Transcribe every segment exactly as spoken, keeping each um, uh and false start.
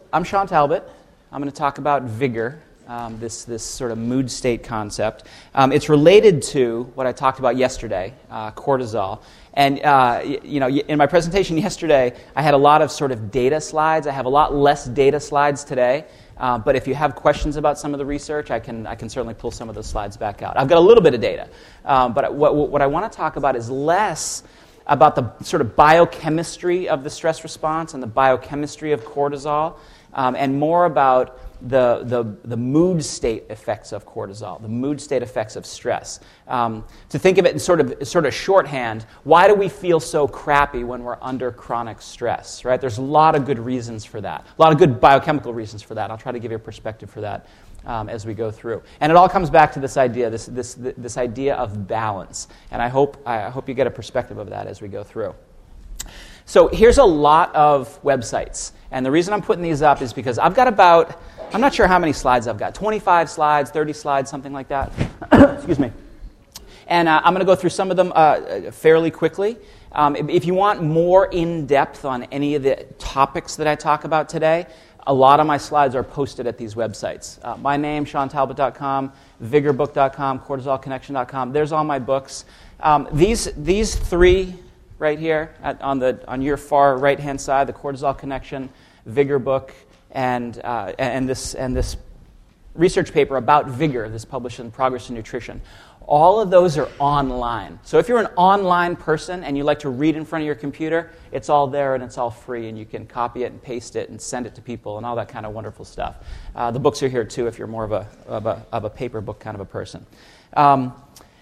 I'm Sean Talbot. I'm going to talk about vigor, um, this, this sort of mood state concept. Um, it's related to what I talked about yesterday, uh, cortisol. And, uh, y- you know, in my presentation yesterday, I had a lot of sort of data slides. I have a lot less data slides today. Uh, but if you have questions about some of the research, I can I can certainly pull some of those slides back out. I've got a little bit of data. Um, but what, what I want to talk about is less about the sort of biochemistry of the stress response and the biochemistry of cortisol, um, and more about the, the the mood state effects of cortisol, the mood state effects of stress. Um, to think of it in sort of sort of shorthand, why do we feel so crappy when we're under chronic stress, right? There's a lot of good reasons for that, a lot of good biochemical reasons for that. I'll try to give you a perspective for that um, as we go through. And it all comes back to this idea, this this this idea of balance. And I hope I hope you get a perspective of that as we go through. So here's a lot of websites. And the reason I'm putting these up is because I've got about, I'm not sure how many slides I've got, twenty-five slides, thirty slides, something like that. Excuse me. And uh, I'm going to go through some of them uh, fairly quickly. Um, if you want more in-depth on any of the topics that I talk about today, a lot of my slides are posted at these websites. Uh, my name, sean talbot dot com, vigor book dot com, cortisol connection dot com. There's all my books. Um, these these three right here at, on the on your far right-hand side, the Cortisol Connection, Vigor book, and uh, and this and this research paper about vigor, this published in Progress in Nutrition. All of those are online. So if you're an online person and you like to read in front of your computer, it's all there and it's all free, and you can copy it and paste it and send it to people and all that kind of wonderful stuff. Uh, the books are here too if you're more of a of a, of a paper book kind of a person. Um,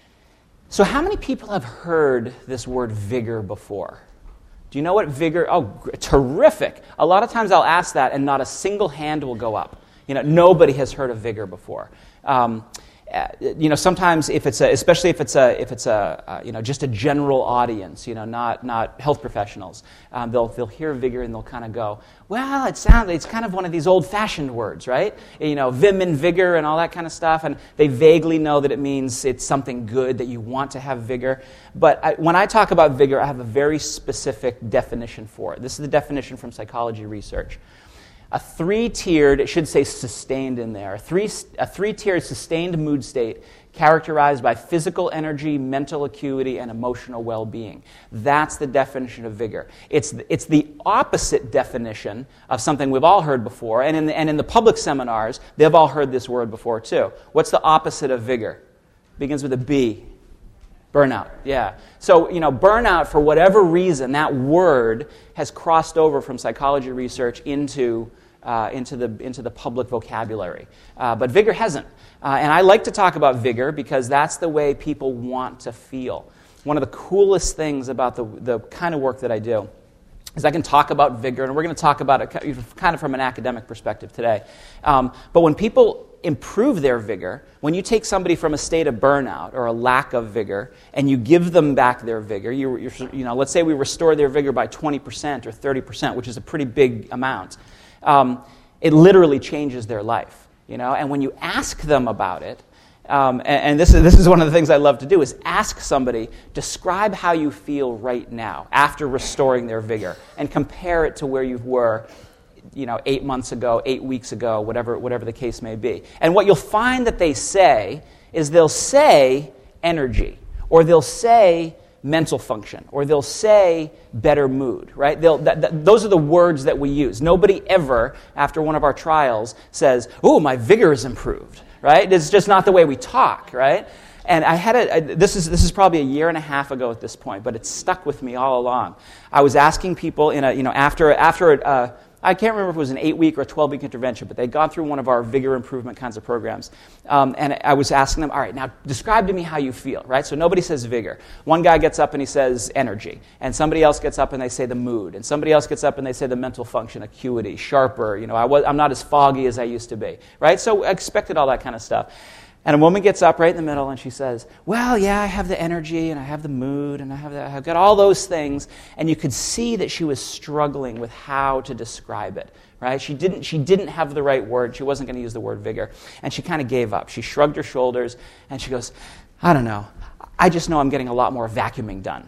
so how many people have heard this word vigor before? Do you know what vigor? Oh, terrific. A lot of times I'll ask that and not a single hand will go up. You know, nobody has heard of vigor before. Um, Uh, you know, sometimes if it's a, especially if it's a, if it's a, uh, you know, just a general audience, you know, not not health professionals, um, they'll they'll hear vigor and they'll kind of go, well, it sounds, it's kind of one of these old-fashioned words, right? You know, vim and vigor and all that kind of stuff, and they vaguely know that it means it's something good, that you want to have vigor. But I, when I talk about vigor, I have a very specific definition for it. This is the definition from psychology research. A three-tiered, it should say sustained in there, a, three, a three-tiered sustained mood state characterized by physical energy, mental acuity, and emotional well-being. That's the definition of vigor. It's, it's the opposite definition of something we've all heard before, and in, the, and in the public seminars, they've all heard this word before too. What's the opposite of vigor? Begins with a B. Burnout, yeah. So, you know, burnout, for whatever reason, that word has crossed over from psychology research into uh, into the into the public vocabulary. Uh, but vigor hasn't. Uh, and I like to talk about vigor because that's the way people want to feel. One of the coolest things about the, the kind of work that I do is I can talk about vigor, and we're going to talk about it kind of from an academic perspective today. Um, but when people improve their vigor, when you take somebody from a state of burnout or a lack of vigor and you give them back their vigor, you, you're, you know, let's say we restore their vigor by twenty percent or thirty percent, which is a pretty big amount, um, it literally changes their life. You know, and when you ask them about it, um, and, and this is this is one of the things I love to do, is ask somebody, describe how you feel right now after restoring their vigor, and compare it to where you were, you know, eight months ago, eight weeks ago, whatever whatever the case may be. And what you'll find that they say is they'll say energy, or they'll say mental function, or they'll say better mood, right? They'll, that, that, those are the words that we use. Nobody ever, after one of our trials, says, "Oh, my vigor is improved," right? It's just not the way we talk, right? And I had a, I, this is this is probably a year and a half ago at this point, but it's stuck with me all along. I was asking people in a, you know, after after a, uh, I can't remember if it was an eight-week or twelve-week intervention, but they'd gone through one of our vigor improvement kinds of programs. Um, and I was asking them, all right, now describe to me how you feel, right? So nobody says vigor. One guy gets up and he says energy. And somebody else gets up and they say the mood. And somebody else gets up and they say the mental function, acuity, sharper. You know, I was, I'm not as foggy as I used to be, right? So I expected all that kind of stuff. And a woman gets up right in the middle and she says, well, yeah, I have the energy and I have the mood and I have the, I've got all those things. And you could see that she was struggling with how to describe it, right? She didn't, she didn't have the right word. She wasn't going to use the word vigor. And she kind of gave up. She shrugged her shoulders and she goes, I don't know. I just know I'm getting a lot more vacuuming done.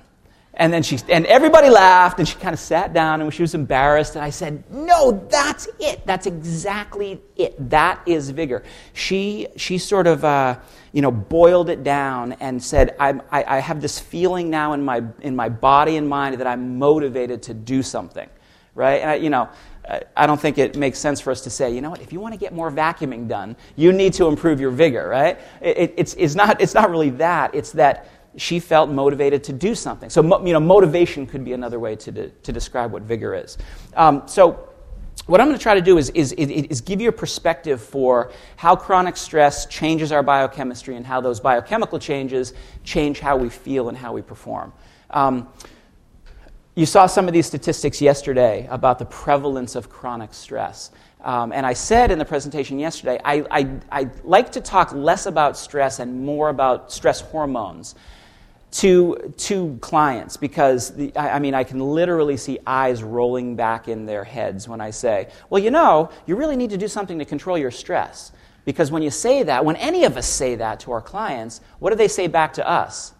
And then she, and everybody laughed, and she kind of sat down, and she was embarrassed, and I said, no, that's it. That's exactly it. That is vigor. She, she sort of, uh, you know, boiled it down and said, I'm, I, I have this feeling now in my, in my body and mind that I'm motivated to do something, right? And, I, you know, I don't think it makes sense for us to say, you know what, if you want to get more vacuuming done, you need to improve your vigor, right? It, it's, it's, not, it's not really that. It's that she felt motivated to do something. So, you know, motivation could be another way to, de- to describe what vigor is. Um, so what I'm going to try to do is, is, is give you a perspective for how chronic stress changes our biochemistry and how those biochemical changes change how we feel and how we perform. Um, you saw some of these statistics yesterday about the prevalence of chronic stress. Um, and I said in the presentation yesterday, I, I, I like to talk less about stress and more about stress hormones to to clients, because the, I, I mean I can literally see eyes rolling back in their heads when I say, well, you know, you really need to do something to control your stress. Because when you say that, when any of us say that to our clients, what do they say back to us?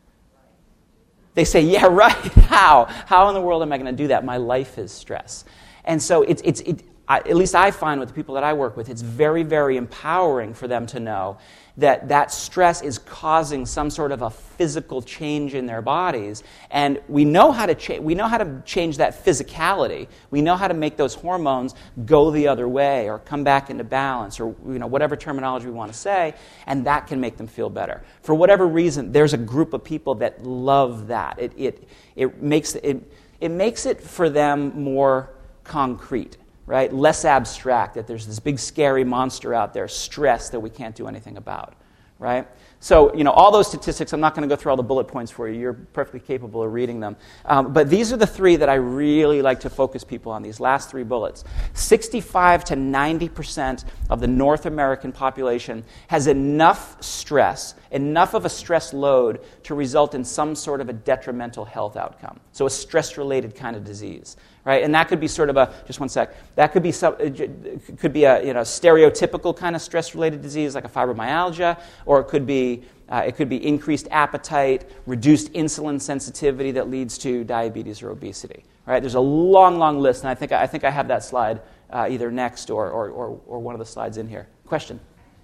They say, yeah, right, how? How in the world am I going to do that? My life is stress. And so it's it's it, I, at least I find with the people that I work with, it's very, very empowering for them to know that that stress is causing some sort of a physical change in their bodies, and we know how to cha- we know how to change that physicality. We know how to make those hormones go the other way or come back into balance, or you know whatever terminology we want to say, and that can make them feel better. For whatever reason, there's a group of people that love that. It it it makes it it makes it for them more concrete. Right? Less abstract, that there's this big scary monster out there, stress, that we can't do anything about. Right? So, you know, all those statistics, I'm not going to go through all the bullet points for you. You're perfectly capable of reading them. Um, but these are the three that I really like to focus people on, these last three bullets. sixty-five to ninety percent of the North American population has enough stress, enough of a stress load to result in some sort of a detrimental health outcome. So a stress-related kind of disease. Right, and that could be sort of a, just one sec, that could be some, could be a you know stereotypical kind of stress-related disease like a fibromyalgia, or it could be uh, it could be increased appetite, reduced insulin sensitivity that leads to diabetes or obesity. Right, there's a long, long list, and I think I think I have that slide uh, either next or, or or or one of the slides in here. Question?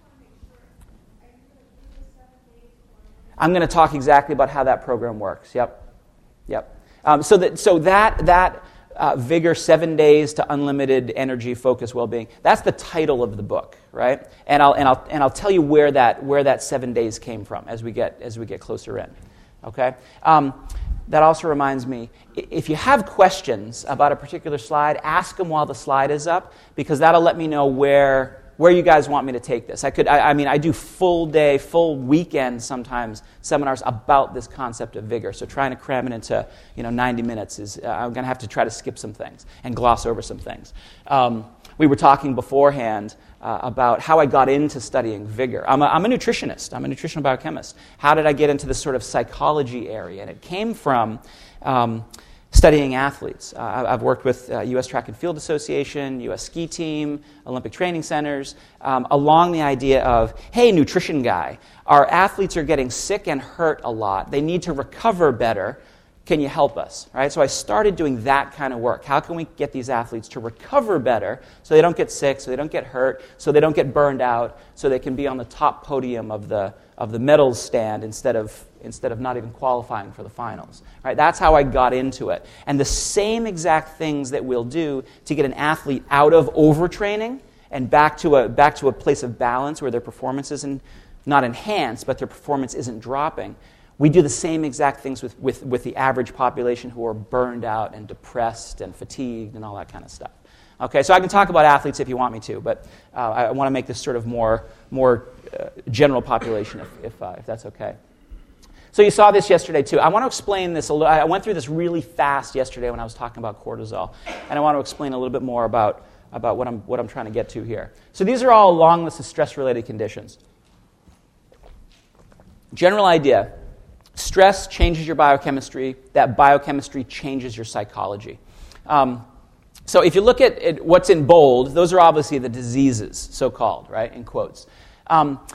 I'm going to talk exactly about how that program works. Yep, yep. Um, so that so that that. Uh, Vigor, Seven Days to Unlimited Energy, Focus, Well-Being. That's the title of the book, right? And I'll and I'll and I'll tell you where that where that seven days came from as we get as we get closer in. Okay. Um, that also reminds me, if you have questions about a particular slide, ask them while the slide is up, because that'll let me know where where you guys want me to take this. I could, I, I mean, I do full day, full weekend sometimes seminars about this concept of vigor. So trying to cram it into, you know, ninety minutes is, uh, I'm going to have to try to skip some things and gloss over some things. Um, we were talking beforehand uh, about how I got into studying vigor. I'm a, I'm a nutritionist. I'm a nutritional biochemist. How did I get into this sort of psychology area? And it came from Um, studying athletes. Uh, I've worked with uh, U S Track and Field Association, U S Ski Team, Olympic training centers, um, along the idea of, hey, nutrition guy, our athletes are getting sick and hurt a lot. They need to recover better. Can you help us? Right? So I started doing that kind of work. How can we get these athletes to recover better so they don't get sick, so they don't get hurt, so they don't get burned out, so they can be on the top podium of the of the medals stand instead of instead of not even qualifying for the finals. Right? That's how I got into it. And the same exact things that we'll do to get an athlete out of overtraining and back to a back to a place of balance where their performance isn't not enhanced, but their performance isn't dropping. We do the same exact things with, with, with the average population who are burned out and depressed and fatigued and all that kind of stuff. Okay, so I can talk about athletes if you want me to, but uh, I want to make this sort of more more uh, general population, if if, uh, if that's okay. So you saw this yesterday too. I want to explain this a little. I went through this really fast yesterday when I was talking about cortisol, and I want to explain a little bit more about about what I'm what I'm trying to get to here. So these are all a long list of stress-related conditions. General idea. Stress changes your biochemistry. That biochemistry changes your psychology. Um, so if you look at, at what's in bold, those are obviously the diseases, so-called, right, in quotes. Um,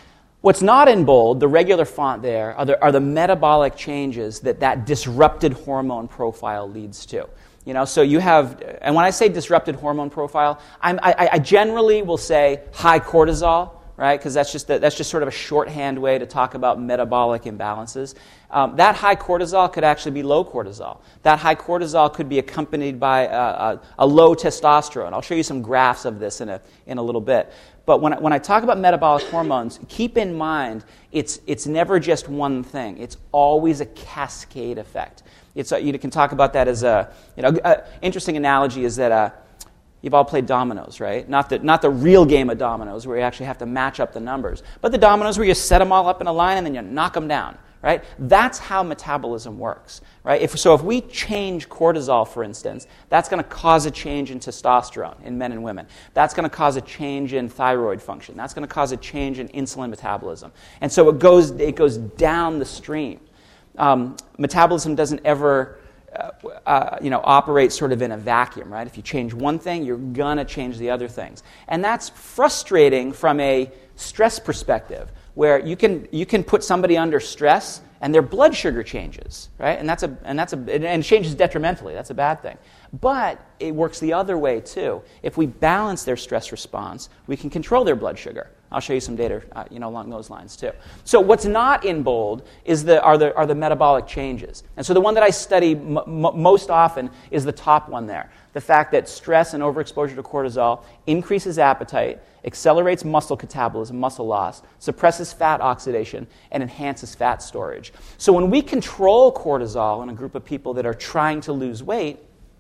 What's not in bold, the regular font there, are the, are the metabolic changes that that disrupted hormone profile leads to. You know, so you have, and when I say disrupted hormone profile, I'm, I, I generally will say high cortisol, right? Because that's just the, that's just sort of a shorthand way to talk about metabolic imbalances. Um, that high cortisol could actually be low cortisol. That high cortisol could be accompanied by a, a, a low testosterone. I'll show you some graphs of this in a in a little bit. But when I, when I talk about metabolic hormones, keep in mind it's it's never just one thing. It's always a cascade effect. It's a, you can talk about that as a you know a, interesting analogy is that uh, you've all played dominoes, right? Not the not the real game of dominoes where you actually have to match up the numbers, but the dominoes where you set them all up in a line and then you knock them down. Right? That's how metabolism works. Right? If, so if we change cortisol, for instance, that's going to cause a change in testosterone in men and women. That's going to cause a change in thyroid function. That's going to cause a change in insulin metabolism. And so it goes it goes down the stream. Um, metabolism doesn't ever uh, uh, you know, operate sort of in a vacuum. Right? If you change one thing, you're going to change the other things. And that's frustrating from a stress perspective, where you can you can put somebody under stress and their blood sugar changes, right? And that's a and that's a and it changes detrimentally. That's a bad thing. But it works the other way too. If we balance their stress response, we can control their blood sugar. I'll show you some data, uh, you know, along those lines too. So what's not in bold is the are the are the metabolic changes. And so the one that I study m- m- most often is the top one there. The fact that stress and overexposure to cortisol increases appetite, accelerates muscle catabolism, muscle loss, suppresses fat oxidation, and enhances fat storage. So when we control cortisol in a group of people that are trying to lose weight,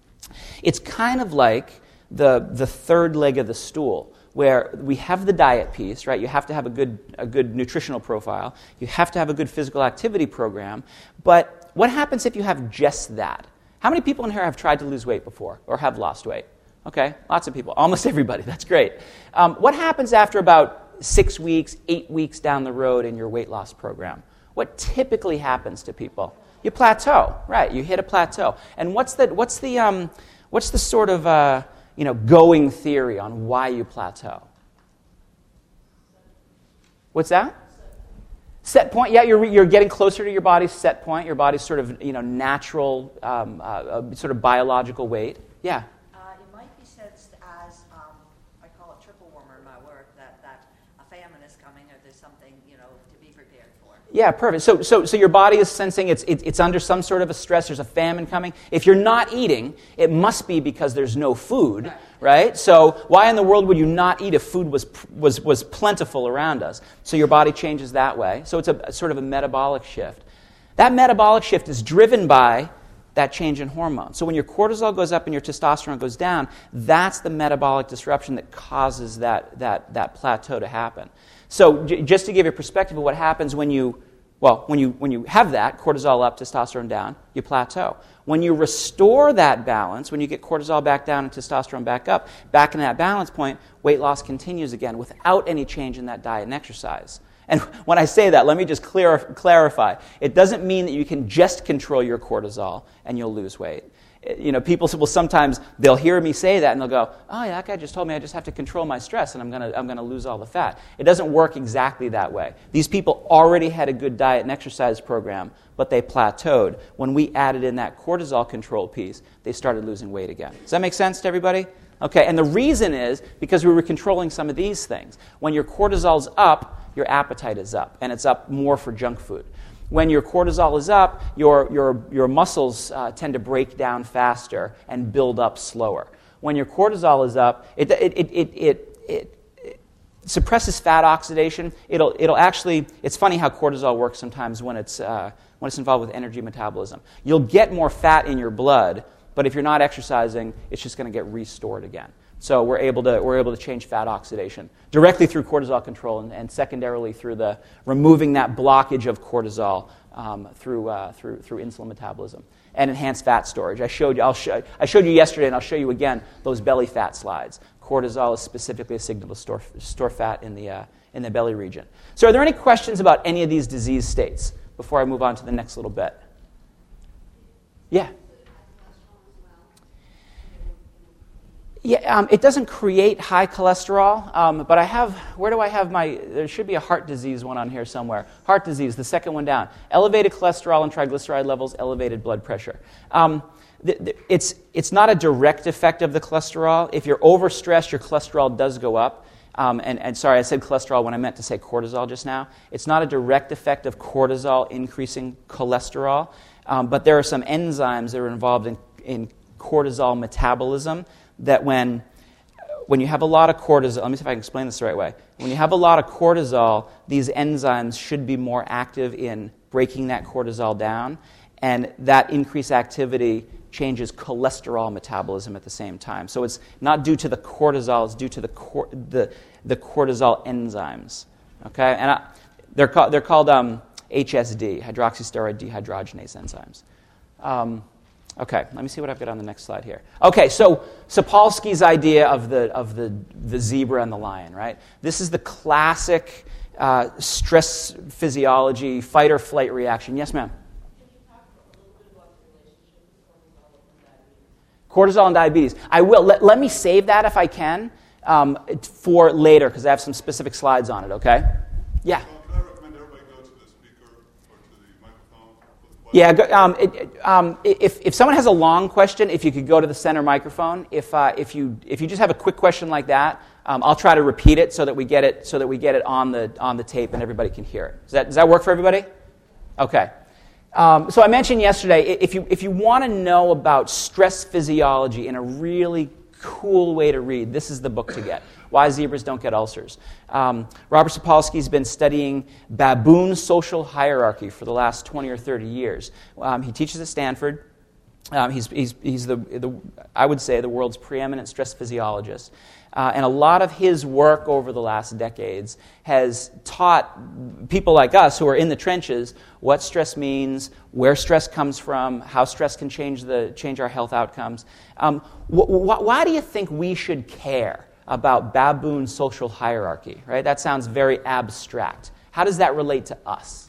it's kind of like the, the third leg of the stool, where we have the diet piece, right? You have to have a good, a good nutritional profile. You have to have a good physical activity program. But what happens if you have just that? How many people in here have tried to lose weight before or have lost weight? Okay, lots of people. Almost everybody. That's great. Um, what happens after about six weeks, eight weeks down the road in your weight loss program? What typically happens to people? You plateau, right? You hit a plateau. And what's the what's the um, what's the sort of uh, you know going theory on why you plateau? What's that? Set point, yeah, you're you're getting closer to your body's set point, your body's sort of you know natural, um, uh, uh, sort of biological weight. Yeah. Uh, it might be sensed as um, I call it triple warmer in my work that, that a famine is coming or there's something you know to be prepared for. Yeah, perfect. So so so your body is sensing it's it, it's under some sort of a stress. There's a famine coming. If you're not eating, it must be because there's no food. Right. Right? So why in the world would you not eat if food was was was plentiful around us? So your body changes that way. So it's a, a sort of a metabolic shift. That metabolic shift is driven by that change in hormones. So when your cortisol goes up and your testosterone goes down, that's the metabolic disruption that causes that that that plateau to happen. So j- just to give you a perspective of what happens when you well, when you when you have that, cortisol up, testosterone down, you plateau. When you restore that balance, when you get cortisol back down and testosterone back up, back in that balance point, weight loss continues again without any change in that diet and exercise. And when I say that, let me just clear, clarify. It doesn't mean that you can just control your cortisol and you'll lose weight. You know, people will sometimes, they'll hear me say that and they'll go, oh, yeah, that guy just told me I just have to control my stress and I'm going to I'm going to lose all the fat. It doesn't work exactly that way. These people already had a good diet and exercise program, but they plateaued. When we added in that cortisol control piece, they started losing weight again. Does that make sense to everybody? Okay, and the reason is because we were controlling some of these things. When your cortisol's up, your appetite is up, and it's up more for junk food. When your cortisol is up, your, your, your muscles uh, tend to break down faster and build up slower. When your cortisol is up, it, it, it, it, it, it, it suppresses fat oxidation. It'll, it'll actually, it's funny how cortisol works sometimes when it's, uh, when it's involved with energy metabolism. You'll get more fat in your blood, but if you're not exercising, it's just going to get restored again. So we're able to we're able to change fat oxidation directly through cortisol control and, and secondarily through the removing that blockage of cortisol um, through uh, through through insulin metabolism and enhanced fat storage. I showed you I'll show, I showed you yesterday and I'll show you again those belly fat slides. Cortisol is specifically a signal to store store fat in the uh, in the belly region. So are there any questions about any of these disease states before I move on to the next little bit? Yeah. Yeah, um, it doesn't create high cholesterol, um, but I have, where do I have my, there should be a heart disease one on here somewhere. Heart disease, the second one down. Elevated cholesterol and triglyceride levels, elevated blood pressure. Um, th- th- it's, it's not a direct effect of the cholesterol. If you're overstressed, your cholesterol does go up. Um, and, and sorry, I said cholesterol when I meant to say cortisol just now. It's not a direct effect of cortisol increasing cholesterol, um, but there are some enzymes that are involved in, in cortisol metabolism that when when you have a lot of cortisol, let me see if I can explain this the right way. When you have a lot of cortisol, these enzymes should be more active in breaking that cortisol down, and that increased activity changes cholesterol metabolism at the same time. So it's not due to the cortisol, it's due to the cor- the, the cortisol enzymes. Okay, and I, they're called they're called um, H S D, hydroxysteroid dehydrogenase enzymes. Um, Okay, let me see what I've got on the next slide here. Okay, so Sapolsky's idea of the of the, the zebra and the lion, right? This is the classic uh, stress physiology, fight or flight reaction. Yes, ma'am? Can you talk a little bit about the relationship with cortisol and diabetes? Cortisol and diabetes. I will. Let, let me save that if I can um, for later because I have some specific slides on it, okay? Yeah. Yeah, um, it, um, if, if someone has a long question, if you could go to the center microphone. If, uh, if, you, if you just have a quick question like that, um, I'll try to repeat it so that we get it so that we get it on the on the tape and everybody can hear it. Does that, does that work for everybody? Okay. Um, so I mentioned yesterday, if you if you want to know about stress physiology in a really cool way to read, this is the book to get. Why Zebras Don't Get Ulcers. Um, Robert Sapolsky's been studying baboon social hierarchy for the last twenty or thirty years. Um, he teaches at Stanford. Um, he's he's, he's the, the, I would say, the world's preeminent stress physiologist. Uh, and a lot of his work over the last decades has taught people like us who are in the trenches what stress means, where stress comes from, how stress can change the change our health outcomes. Um, wh- wh- why do you think we should care about baboon social hierarchy, right? That sounds very abstract. How does that relate to us?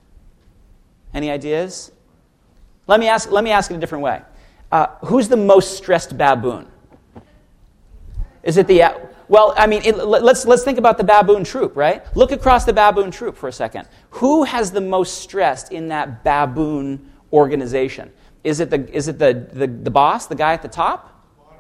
Any ideas? Let me ask, let me ask it a different way. Uh, who's the most stressed baboon? Is it the... Well, I mean, it, let's, let's think about the baboon troop, right? Look across the baboon troop for a second. Who has the most stressed in that baboon organization? Is it the, is it the, the, the boss, the guy at the top?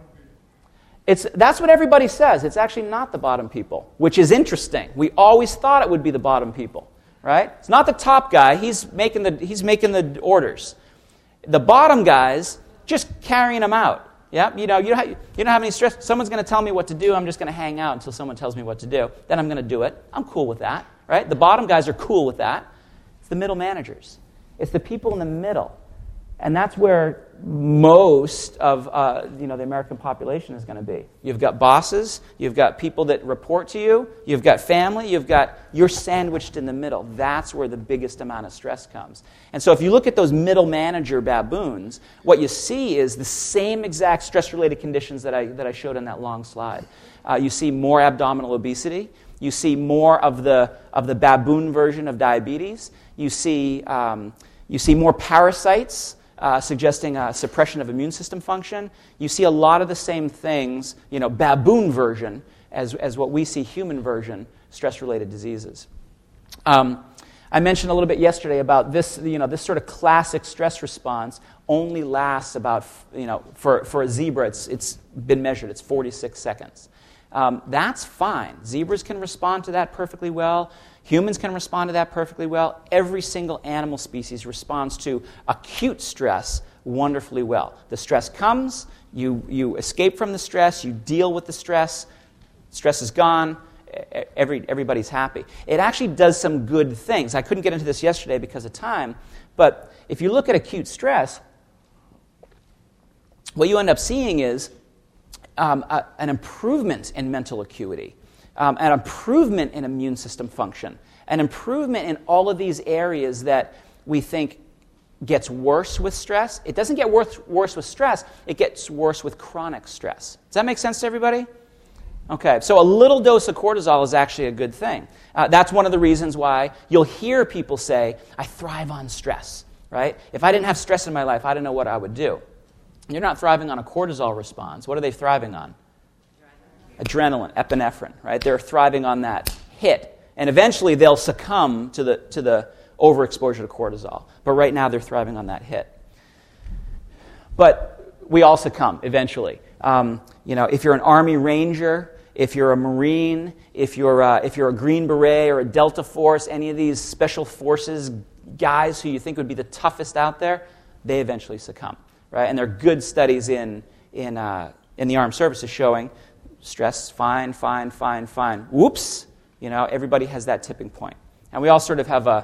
It's, that's what everybody says. It's actually not the bottom people, which is interesting. We always thought it would be the bottom people, right? It's not the top guy. He's making the, he's making the orders. The bottom guys, just carrying them out. Yeah, you know, you don't, have, you don't have any stress. Someone's going to tell me what to do. I'm just going to hang out until someone tells me what to do. Then I'm going to do it. I'm cool with that, right? The bottom guys are cool with that. It's the middle managers. It's the people in the middle. And that's where most of uh, you know the American population is going to be. You've got bosses, you've got people that report to you, you've got family, you've got you're sandwiched in the middle. That's where the biggest amount of stress comes. And so if you look at those middle manager baboons, what you see is the same exact stress-related conditions that I that I showed on that long slide. Uh, you see more abdominal obesity. You see more of the of the baboon version of diabetes. You see um, you see more parasites. Uh, suggesting a suppression of immune system function. You see a lot of the same things, you know, baboon version as, as what we see human version, stress-related diseases. Um, I mentioned a little bit yesterday about this, you know, this sort of classic stress response only lasts about, you know, for, for a zebra, it's, it's been measured, it's forty-six seconds. Um, that's fine. Zebras can respond to that perfectly well. Humans can respond to that perfectly well. Every single animal species responds to acute stress wonderfully well. The stress comes, you, you escape from the stress, you deal with the stress, stress is gone, every, everybody's happy. It actually does some good things. I couldn't get into this yesterday because of time, but if you look at acute stress, what you end up seeing is um, a, an improvement in mental acuity. Um, an improvement in immune system function, an improvement in all of these areas that we think gets worse with stress. It doesn't get worse, worse with stress, it gets worse with chronic stress. Does that make sense to everybody? Okay, so a little dose of cortisol is actually a good thing. Uh, that's one of the reasons why you'll hear people say, I thrive on stress, right? If I didn't have stress in my life, I don't know what I would do. You're not thriving on a cortisol response. What are they thriving on? adrenaline, epinephrine, right? They're thriving on that hit. And eventually they'll succumb to the to the overexposure to cortisol. But right now they're thriving on that hit. But we all succumb eventually. Um, you know, if you're an Army Ranger, if you're a Marine, if you're a, if you're a Green Beret or a Delta Force, any of these special forces guys who you think would be the toughest out there, they eventually succumb, right? And there are good studies in in uh, in the armed services showing stress, fine, fine, fine, fine. Whoops, you know, everybody has that tipping point, and we all sort of have a.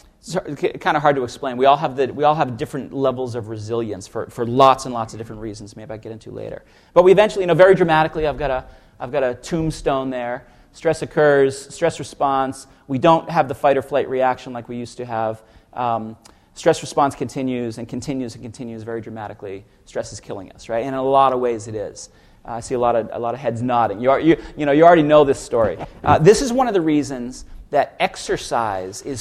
It's kind of hard to explain. We all have the we all have different levels of resilience for, for lots and lots of different reasons. Maybe I get into later. But we eventually, you know, very dramatically, I've got a I've got a tombstone there. Stress occurs, stress response. We don't have the fight or flight reaction like we used to have. Um, stress response continues and continues and continues very dramatically. Stress is killing us, right? And in a lot of ways, it is. Uh, I see a lot of a lot of heads nodding. You are, you you know you already know this story. Uh, this is one of the reasons that exercise is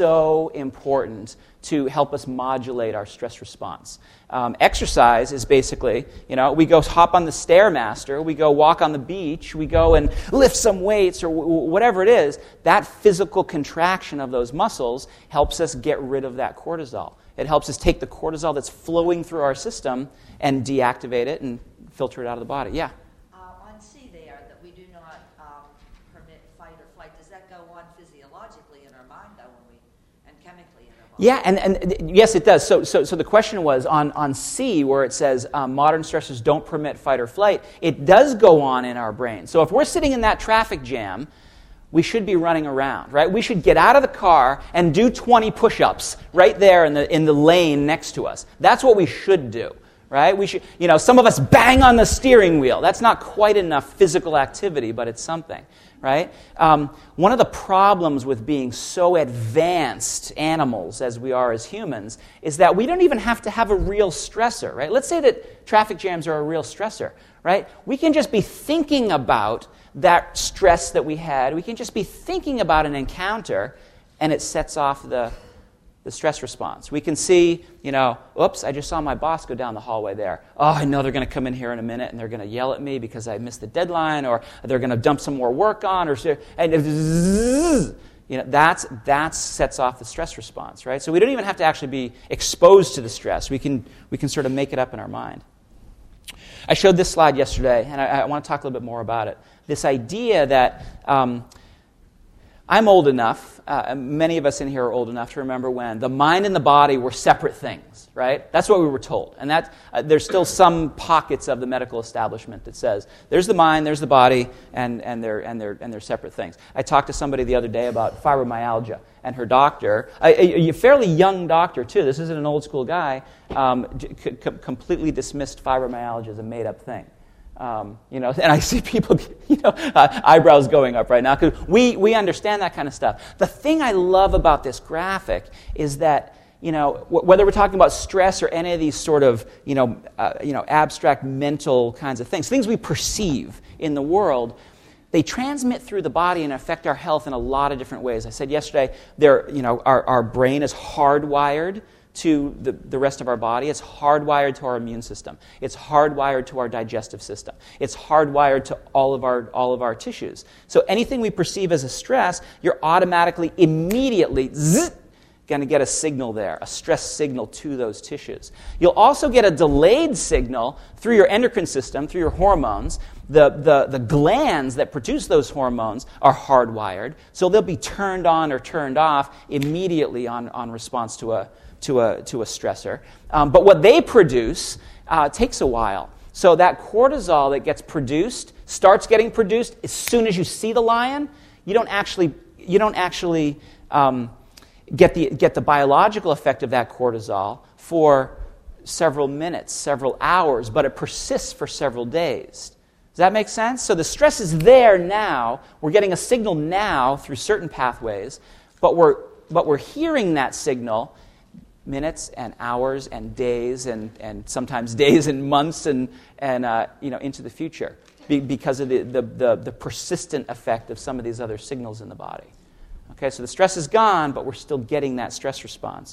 so important to help us modulate our stress response. Um, exercise is basically, you know, we go hop on the Stairmaster, we go walk on the beach, we go and lift some weights or w- whatever it is. That physical contraction of those muscles helps us get rid of that cortisol. It helps us take the cortisol that's flowing through our system and deactivate it and filter it out of the body. Yeah? Uh, on C there, that we do not um, permit fight or flight, does that go on physiologically in our mind, though, when we, and chemically in our body? Yeah, and, and yes, it does. So, so, so the question was on, on C, where it says um, modern stressors don't permit fight or flight, it does go on in our brain. So if we're sitting in that traffic jam, we should be running around, right? We should get out of the car and do twenty push-ups right there in the in the lane next to us. That's what we should do, right? We should, you know, some of us bang on the steering wheel. That's not quite enough physical activity, but it's something. Right? Um, one of the problems with being so advanced animals as we are as humans is that we don't even have to have a real stressor, right? Let's say that traffic jams are a real stressor, right? We can just be thinking about that stress that we had. We can just be thinking about an encounter, and it sets off the the stress response. We can see, you know, oops, I just saw my boss go down the hallway there. Oh, I know they're going to come in here in a minute and they're going to yell at me because I missed the deadline, or they're going to dump some more work on, or and you know, that's that sets off the stress response, right? So we don't even have to actually be exposed to the stress. We can we can sort of make it up in our mind. I showed this slide yesterday, and I, I want to talk a little bit more about it. This idea that um, I'm old enough, uh, many of us in here are old enough to remember when the mind and the body were separate things, right? That's what we were told. And that uh, there's still some pockets of the medical establishment that says, there's the mind, there's the body, and, and, they're, and, they're, and they're separate things. I talked to somebody the other day about fibromyalgia, and her doctor, a, a, a fairly young doctor too, this isn't an old school guy, um, c- completely dismissed fibromyalgia as a made-up thing. Um, you know, and I see people, you know, uh, eyebrows going up right now because we we understand that kind of stuff. The thing I love about this graphic is that, you know, w- whether we're talking about stress or any of these sort of, you know, uh, you know, abstract mental kinds of things, things we perceive in the world, they transmit through the body and affect our health in a lot of different ways. I said yesterday, there, you know, our our brain is hardwired to the, the rest of our body. It's hardwired to our immune system. It's hardwired to our digestive system. It's hardwired to all of our all of our tissues. So anything we perceive as a stress, you're automatically, immediately, zzz, going to get a signal there, a stress signal to those tissues. You'll also get a delayed signal through your endocrine system, through your hormones. The, the, the glands that produce those hormones are hardwired, so they'll be turned on or turned off immediately on, on response to a to a to a stressor. Um, but what they produce uh, takes a while. So that cortisol that gets produced starts getting produced as soon as you see the lion. You don't actually you don't actually um, get the get the biological effect of that cortisol for several minutes, several hours, but it persists for several days. Does that make sense? So the stress is there now. We're getting a signal now through certain pathways, but we're but we're hearing that signal minutes and hours and days and, and sometimes days and months and, and uh, you know, into the future be, because of the, the, the, the persistent effect of some of these other signals in the body. Okay, so the stress is gone, but we're still getting that stress response.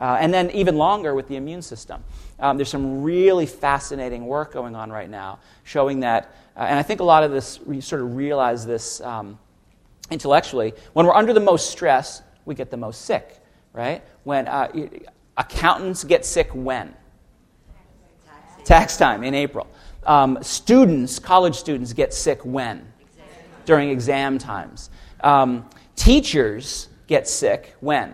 Uh, and then even longer with the immune system. Um, there's some really fascinating work going on right now showing that, uh, and I think a lot of this, we sort of realize this um, intellectually, when we're under the most stress, we get the most sick, right? When uh, accountants get sick when? Tax, Tax time in April. Um, students, college students get sick when? Exam. During exam times. Um, teachers get sick when?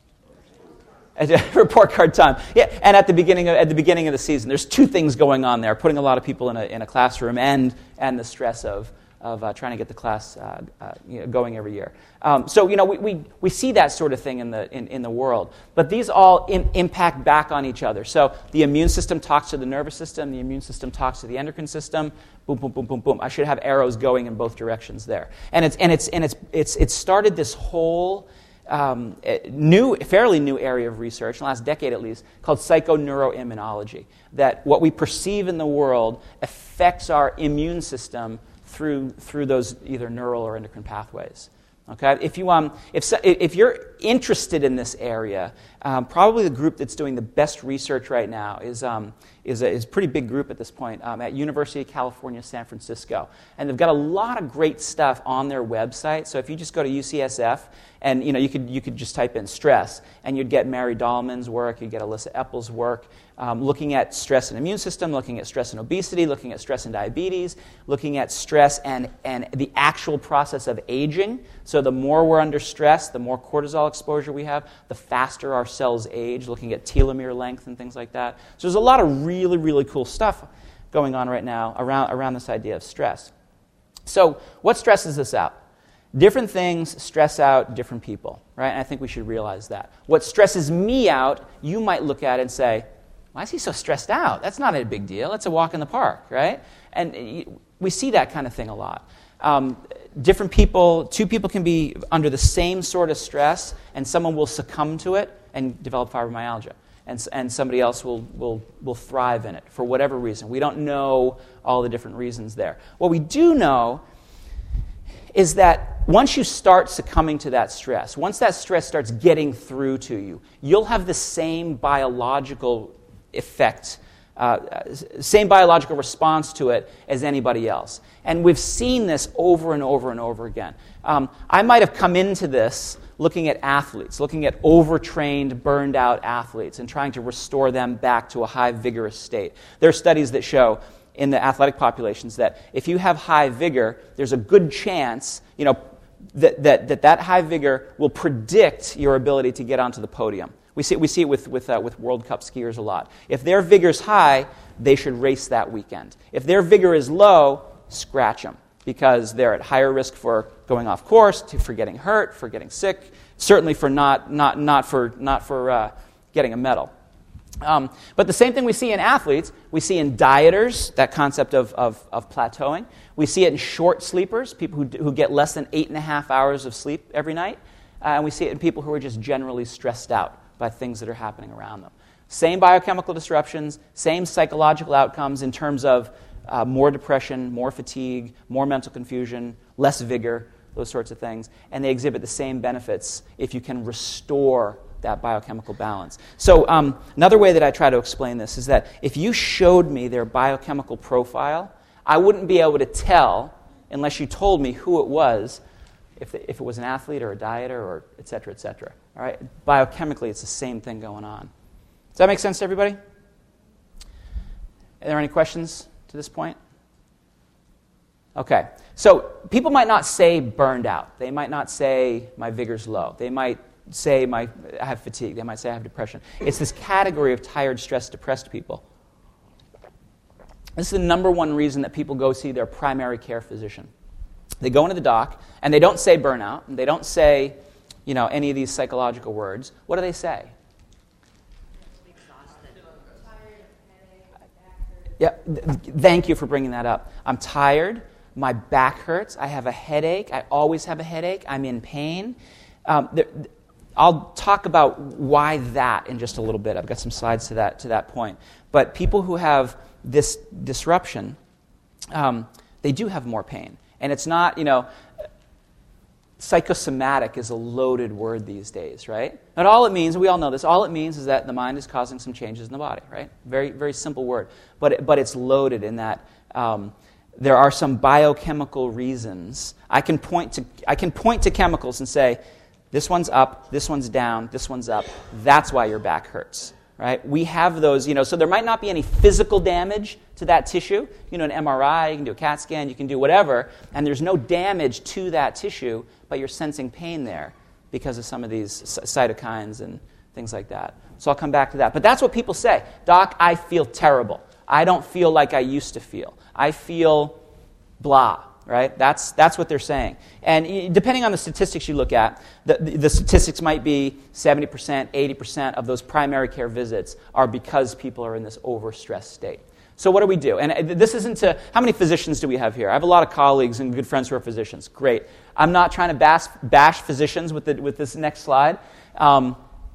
Report card time. Yeah, and at the beginning of at the beginning of the season, there's two things going on there: putting a lot of people in a in a classroom, and and the stress of of uh, trying to get the class uh, uh, you know, going every year. Um, so you know we, we we see that sort of thing in the in, in the world, but these all in, impact back on each other. So the immune system talks to the nervous system. The immune system talks to the endocrine system. Boom, boom, boom, boom, boom. I should have arrows going in both directions there. And it's and it's and it's it's it's started this whole. Um, new, fairly new area of research, in the last decade at least, called psychoneuroimmunology, that what we perceive in the world affects our immune system through through those either neural or endocrine pathways. Okay, if you um if so, if you're interested in this area, um, probably the group that's doing the best research right now is um is a is a pretty big group at this point um, at University of California, San Francisco, and they've got a lot of great stuff on their website. So if you just go to U C S F, and you know you could you could just type in stress, and you'd get Mary Dahlman's work, you'd get Alyssa Eppel's work, um, looking at stress and immune system, looking at stress and obesity, looking at stress and diabetes, looking at stress and and the actual process of aging. So the more we're under stress, the more cortisol exposure we have, the faster our cells age, looking at telomere length and things like that. So there's a lot of really, really cool stuff going on right now around, around this idea of stress. So what stresses us out? Different things stress out different people, right? And I think we should realize that. What stresses me out, you might look at it and say, why is he so stressed out? That's not a big deal. It's a walk in the park, right? And we see that kind of thing a lot. Um, different people, two people can be under the same sort of stress, and someone will succumb to it and develop fibromyalgia. And, and somebody else will, will, will thrive in it for whatever reason. We don't know all the different reasons there. What we do know is that once you start succumbing to that stress, once that stress starts getting through to you, you'll have the same biological effect, uh, same biological response to it as anybody else. And we've seen this over and over and over again. Um, I might have come into this looking at athletes, looking at overtrained, burned out athletes and trying to restore them back to a high vigorous state. There are studies that show in the athletic populations that if you have high vigor, there's a good chance, you know, that that that, that high vigor will predict your ability to get onto the podium. We see we see it with with uh, with World Cup skiers a lot. If their vigor's high, they should race that weekend. If their vigor is low, scratch them, because they're at higher risk for going off course, to, for getting hurt, for getting sick, certainly for not not not for not for uh, getting a medal. Um, but the same thing we see in athletes, we see in dieters, that concept of, of, of plateauing. We see it in short sleepers, people who, who get less than eight and a half hours of sleep every night. Uh, and we see it in people who are just generally stressed out by things that are happening around them. Same biochemical disruptions, same psychological outcomes in terms of uh, more depression, more fatigue, more mental confusion, less vigor, those sorts of things. And they exhibit the same benefits if you can restore that biochemical balance. So um, another way that I try to explain this is that if you showed me their biochemical profile, I wouldn't be able to tell unless you told me who it was, if, the, if it was an athlete or a dieter or et cetera, et cetera. All right? Biochemically, it's the same thing going on. Does that make sense to everybody? Are there any questions to this point? Okay. So people might not say burned out. They might not say my vigor's low. They might say my, I have fatigue. They might say I have depression. It's this category of tired, stressed, depressed people. This is the number one reason that people go see their primary care physician. They go into the doc, and they don't say burnout, and they don't say, you know, any of these psychological words. What do they say? Yeah, th- thank you for bringing that up. I'm tired. My back hurts. I have a headache. I always have a headache. I'm in pain. Um, there, I'll talk about why that in just a little bit. I've got some slides to that to that point. But people who have this disruption, um, they do have more pain. And it's not, you know, psychosomatic is a loaded word these days, right? But all it means, we all know this, all it means is that the mind is causing some changes in the body, right? Very, very simple word. But, it, but it's loaded in that um, there are some biochemical reasons. I can point to I can point to chemicals and say, this one's up, this one's down, this one's up. That's why your back hurts, right? We have those, you know, so there might not be any physical damage to that tissue. You can do an M R I, you can do a CAT scan, you can do whatever, and there's no damage to that tissue, but you're sensing pain there because of some of these cytokines and things like that. So I'll come back to that. But that's what people say. Doc, I feel terrible. I don't feel like I used to feel. I feel blah, right? That's that's what they're saying. And depending on the statistics you look at, the, the statistics might be seventy percent, eighty percent of those primary care visits are because people are in this overstressed state. So what do we do? And this isn't to, how many physicians do we have here? I have a lot of colleagues and good friends who are physicians. Great. I'm not trying to bash, bash physicians with, the, with this next slide. Um,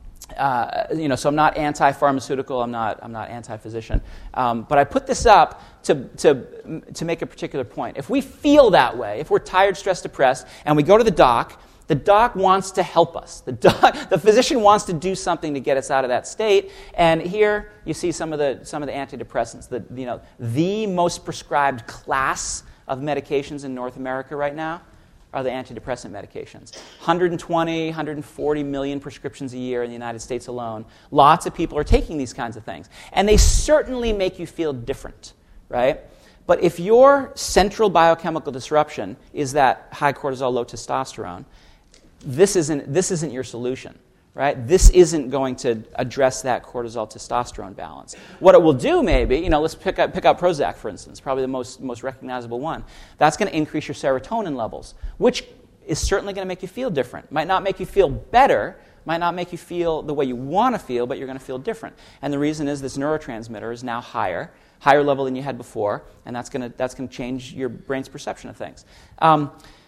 Uh, you know, so I'm not anti-pharmaceutical. I'm not. I'm not anti-physician. Um, but I put this up to to to make a particular point. If we feel that way, if we're tired, stressed, depressed, and we go to the doc, the doc wants to help us. The doc, the physician wants to do something to get us out of that state. And here you see some of the some of the antidepressants. The you know the most prescribed class of medications in North America right now are the antidepressant medications. one hundred twenty, one hundred forty million prescriptions a year in the United States alone. Lots of people are taking these kinds of things. And they certainly make you feel different, right? But if your central biochemical disruption is that high cortisol, low testosterone, this isn't, this isn't your solution, right? This isn't going to address that cortisol-testosterone balance. What it will do, maybe, you know, let's pick up, pick out Prozac, for instance, probably the most, most recognizable one. That's going to increase your serotonin levels, which is certainly going to make you feel different. Might not make you feel better, might not make you feel the way you want to feel, but you're going to feel different. And the reason is this neurotransmitter is now higher, higher level than you had before, and that's going to, that's going to change your brain's perception of things. Um,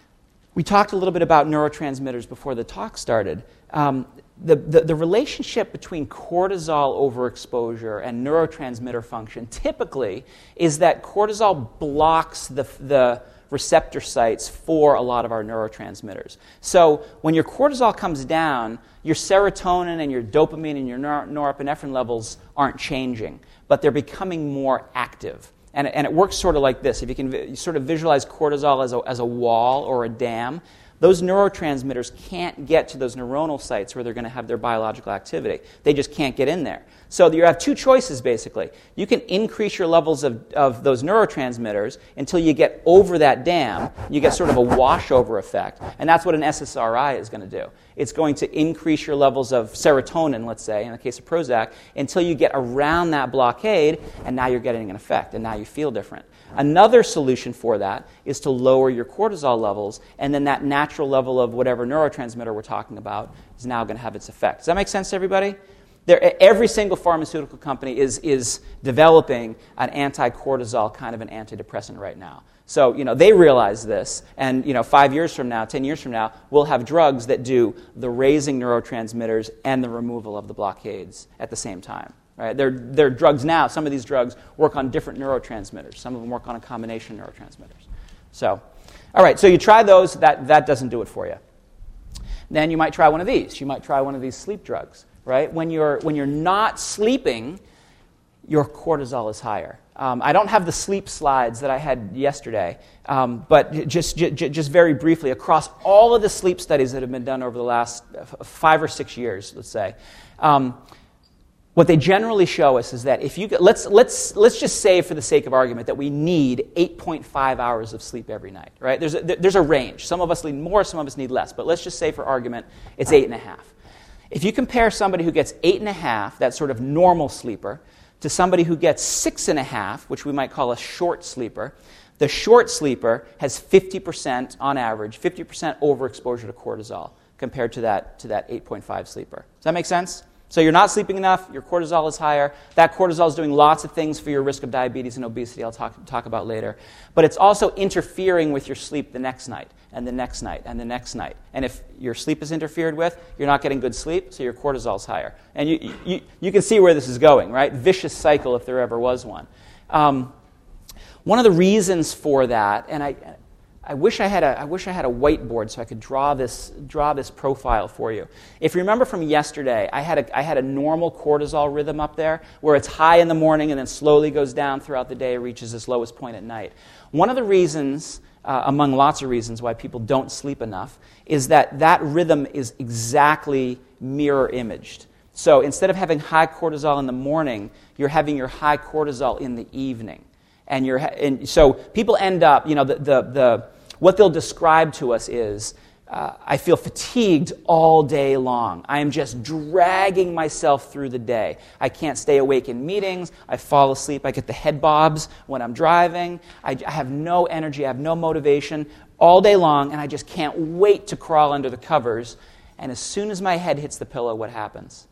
we talked a little bit about neurotransmitters before the talk started. Um, The, the, the relationship between cortisol overexposure and neurotransmitter function typically is that cortisol blocks the, the receptor sites for a lot of our neurotransmitters. So when your cortisol comes down, your serotonin and your dopamine and your nor- norepinephrine levels aren't changing, but they're becoming more active. And, and it works sort of like this. If you can vi- you sort of visualize cortisol as a, as a wall or a dam, those neurotransmitters can't get to those neuronal sites where they're going to have their biological activity. They just can't get in there. So you have two choices, basically. You can increase your levels of, of those neurotransmitters until you get over that dam. You get sort of a washover effect. And that's what an S S R I is going to do. It's going to increase your levels of serotonin, let's say, in the case of Prozac, until you get around that blockade, and now you're getting an effect, and now you feel different. Another solution for that is to lower your cortisol levels, and then that natural level of whatever neurotransmitter we're talking about is now going to have its effect. Does that make sense to everybody? There, every single pharmaceutical company is, is developing an anti-cortisol kind of an antidepressant right now. So, you know, they realize this, and, you know, five years from now, ten years from now, we'll have drugs that do the raising neurotransmitters and the removal of the blockades at the same time. Right? They're, they're drugs now. Some of these drugs work on different neurotransmitters. Some of them work on a combination of neurotransmitters. So, all right, so you try those. That, that doesn't do it for you. Then you might try one of these. You might try one of these sleep drugs. Right? When you're, when you're not sleeping, your cortisol is higher. Um, I don't have the sleep slides that I had yesterday, um, but just, j- just very briefly, across all of the sleep studies that have been done over the last five or six years, let's say, um, what they generally show us is that if you get, let's let's let's just say, for the sake of argument, that we need eight point five hours of sleep every night. Right? There's a, there's a range. Some of us need more, some of us need less. But let's just say, for argument, it's eight and a half. If you compare somebody who gets eight and a half, that sort of normal sleeper, to somebody who gets six and a half, which we might call a short sleeper, the short sleeper has fifty percent on average, fifty percent overexposure to cortisol compared to that to that eight point five sleeper. Does that make sense? So you're not sleeping enough, your cortisol is higher. That cortisol is doing lots of things for your risk of diabetes and obesity I'll talk, talk about later. But it's also interfering with your sleep the next night, and the next night, and the next night. And if your sleep is interfered with, you're not getting good sleep, so your cortisol is higher. And you, you, you can see where this is going, right? Vicious cycle if there ever was one. Um, one of the reasons for that, and I... I wish I had a I wish I had a whiteboard so I could draw this draw this profile for you. If you remember from yesterday, I had a I had a normal cortisol rhythm up there where it's high in the morning and then slowly goes down throughout the day, reaches its lowest point at night. One of the reasons, uh, among lots of reasons why people don't sleep enough, is that that rhythm is exactly mirror imaged. So instead of having high cortisol in the morning, you're having your high cortisol in the evening. And you're and so people end up, you know, the the, the what they'll describe to us is, uh, I feel fatigued all day long. I am just dragging myself through the day. I can't stay awake in meetings. I fall asleep. I get the head bobs when I'm driving. I, I have no energy. I have no motivation all day long, and I just can't wait to crawl under the covers. And as soon as my head hits the pillow, what happens?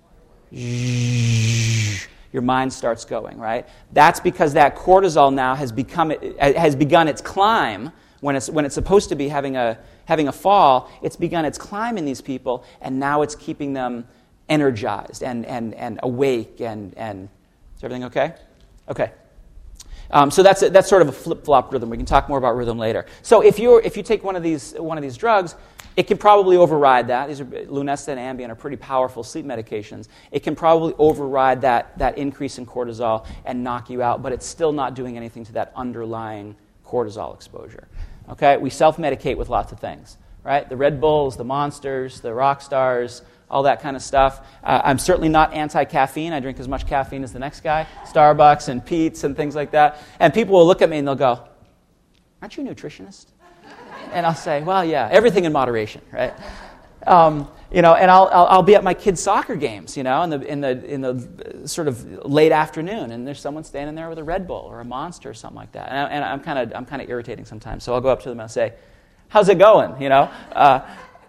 Your mind starts going, right? That's because that cortisol now has become has begun its climb. When it's when it's supposed to be having a having a fall, it's begun its climb in these people, and now it's keeping them energized and and, and awake and and is everything okay? Okay. Um, so that's a, that's sort of a flip-flop rhythm. We can talk more about rhythm later. So if you if you take one of these one of these drugs, it can probably override that. These are Lunesta and Ambien are pretty powerful sleep medications. It can probably override that that increase in cortisol and knock you out, but it's still not doing anything to that underlying cortisol exposure. Okay, we self-medicate with lots of things, right? The Red Bulls, the Monsters, the Rock Stars, all that kind of stuff. Uh, I'm certainly not anti-caffeine. I drink as much caffeine as the next guy, Starbucks and Peet's and things like that. And people will look at me and they'll go, "Aren't you a nutritionist?" And I'll say, "Well, yeah, everything in moderation, right?" Um, you know, and I'll, I'll I'll be at my kids' soccer games, you know, in the in the in the sort of late afternoon, and there's someone standing there with a Red Bull or a Monster or something like that, and, I, and I'm kind of I'm kind of irritating sometimes. So I'll go up to them and I'll say, "How's it going?" You know, uh,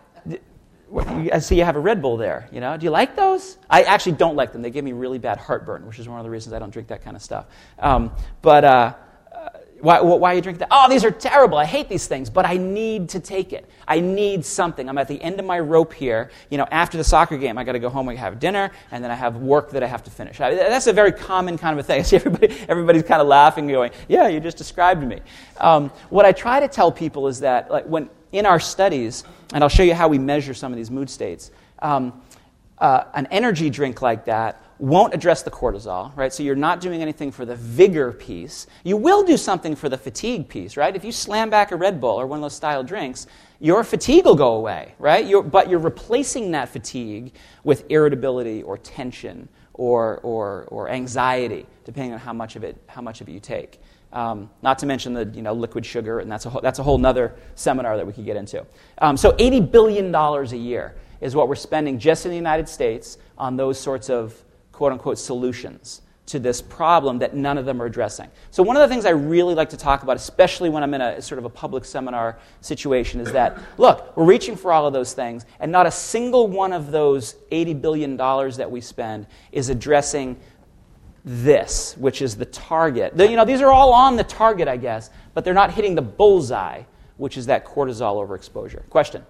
I see you have a Red Bull there. You know, do you like those? I actually don't like them. They give me really bad heartburn, which is one of the reasons I don't drink that kind of stuff. Um, but. Uh, Why, why are you drinking that? Oh, these are terrible. I hate these things, but I need to take it. I need something. I'm at the end of my rope here. You know, after the soccer game, I got to go home and have dinner, and then I have work that I have to finish. I, that's a very common kind of a thing. I see everybody, everybody's kind of laughing, going, "Yeah, you just described me." Um, what I try to tell people is that, like, when in our studies, and I'll show you how we measure some of these mood states. Um, uh, an energy drink like that won't address the cortisol, right? So you're not doing anything for the vigor piece. You will do something for the fatigue piece, right? If you slam back a Red Bull or one of those style drinks, your fatigue will go away, right? You're, but you're replacing that fatigue with irritability or tension or or or anxiety, depending on how much of it how much of it you take. Um, not to mention the you know liquid sugar, and that's a whole, that's a whole nother seminar that we could get into. Um, so eighty billion dollars a year is what we're spending just in the United States on those sorts of quote-unquote solutions to this problem that none of them are addressing. So one of the things I really like to talk about, especially when I'm in a sort of a public seminar situation, is that, look, we're reaching for all of those things, and not a single one of those eighty billion dollars that we spend is addressing this, which is the target. The, you know, these are all on the target, I guess, but they're not hitting the bullseye, which is that cortisol overexposure. Question?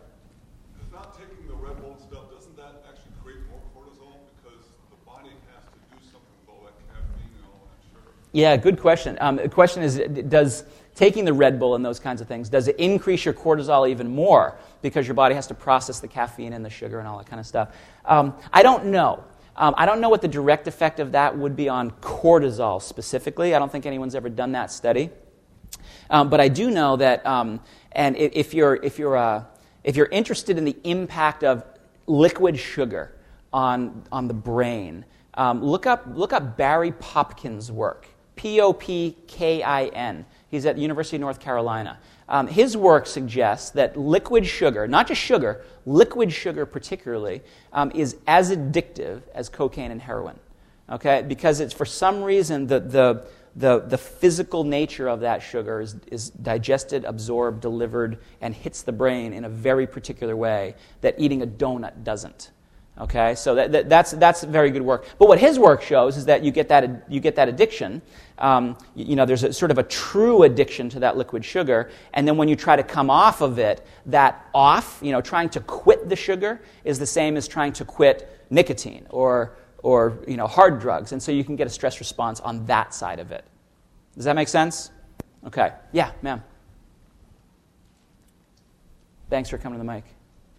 Yeah, good question. Um, the question is, does taking the Red Bull and those kinds of things, does it increase your cortisol even more because your body has to process the caffeine and the sugar and all that kind of stuff? Um, I don't know. Um, I don't know what the direct effect of that would be on cortisol specifically. I don't think anyone's ever done that study. Um, but I do know that, um, and if you're if you're uh, if you're interested in the impact of liquid sugar on on the brain, um, look up look up Barry Popkin's work. P O P K I N. He's at the University of North Carolina. Um, his work suggests that liquid sugar, not just sugar, liquid sugar particularly, um, is as addictive as cocaine and heroin. Okay, because it's for some reason the the the, the physical nature of that sugar is, is digested, absorbed, delivered, and hits the brain in a very particular way that eating a donut doesn't. Okay, so that, that, that's that's very good work. But what his work shows is that you get that you get that addiction. Um, you, you know, there's a sort of a true addiction to that liquid sugar, and then when you try to come off of it, that off, you know, trying to quit the sugar is the same as trying to quit nicotine or or you know hard drugs, and so you can get a stress response on that side of it. Does that make sense? Okay, yeah, ma'am. Thanks for coming to the mic.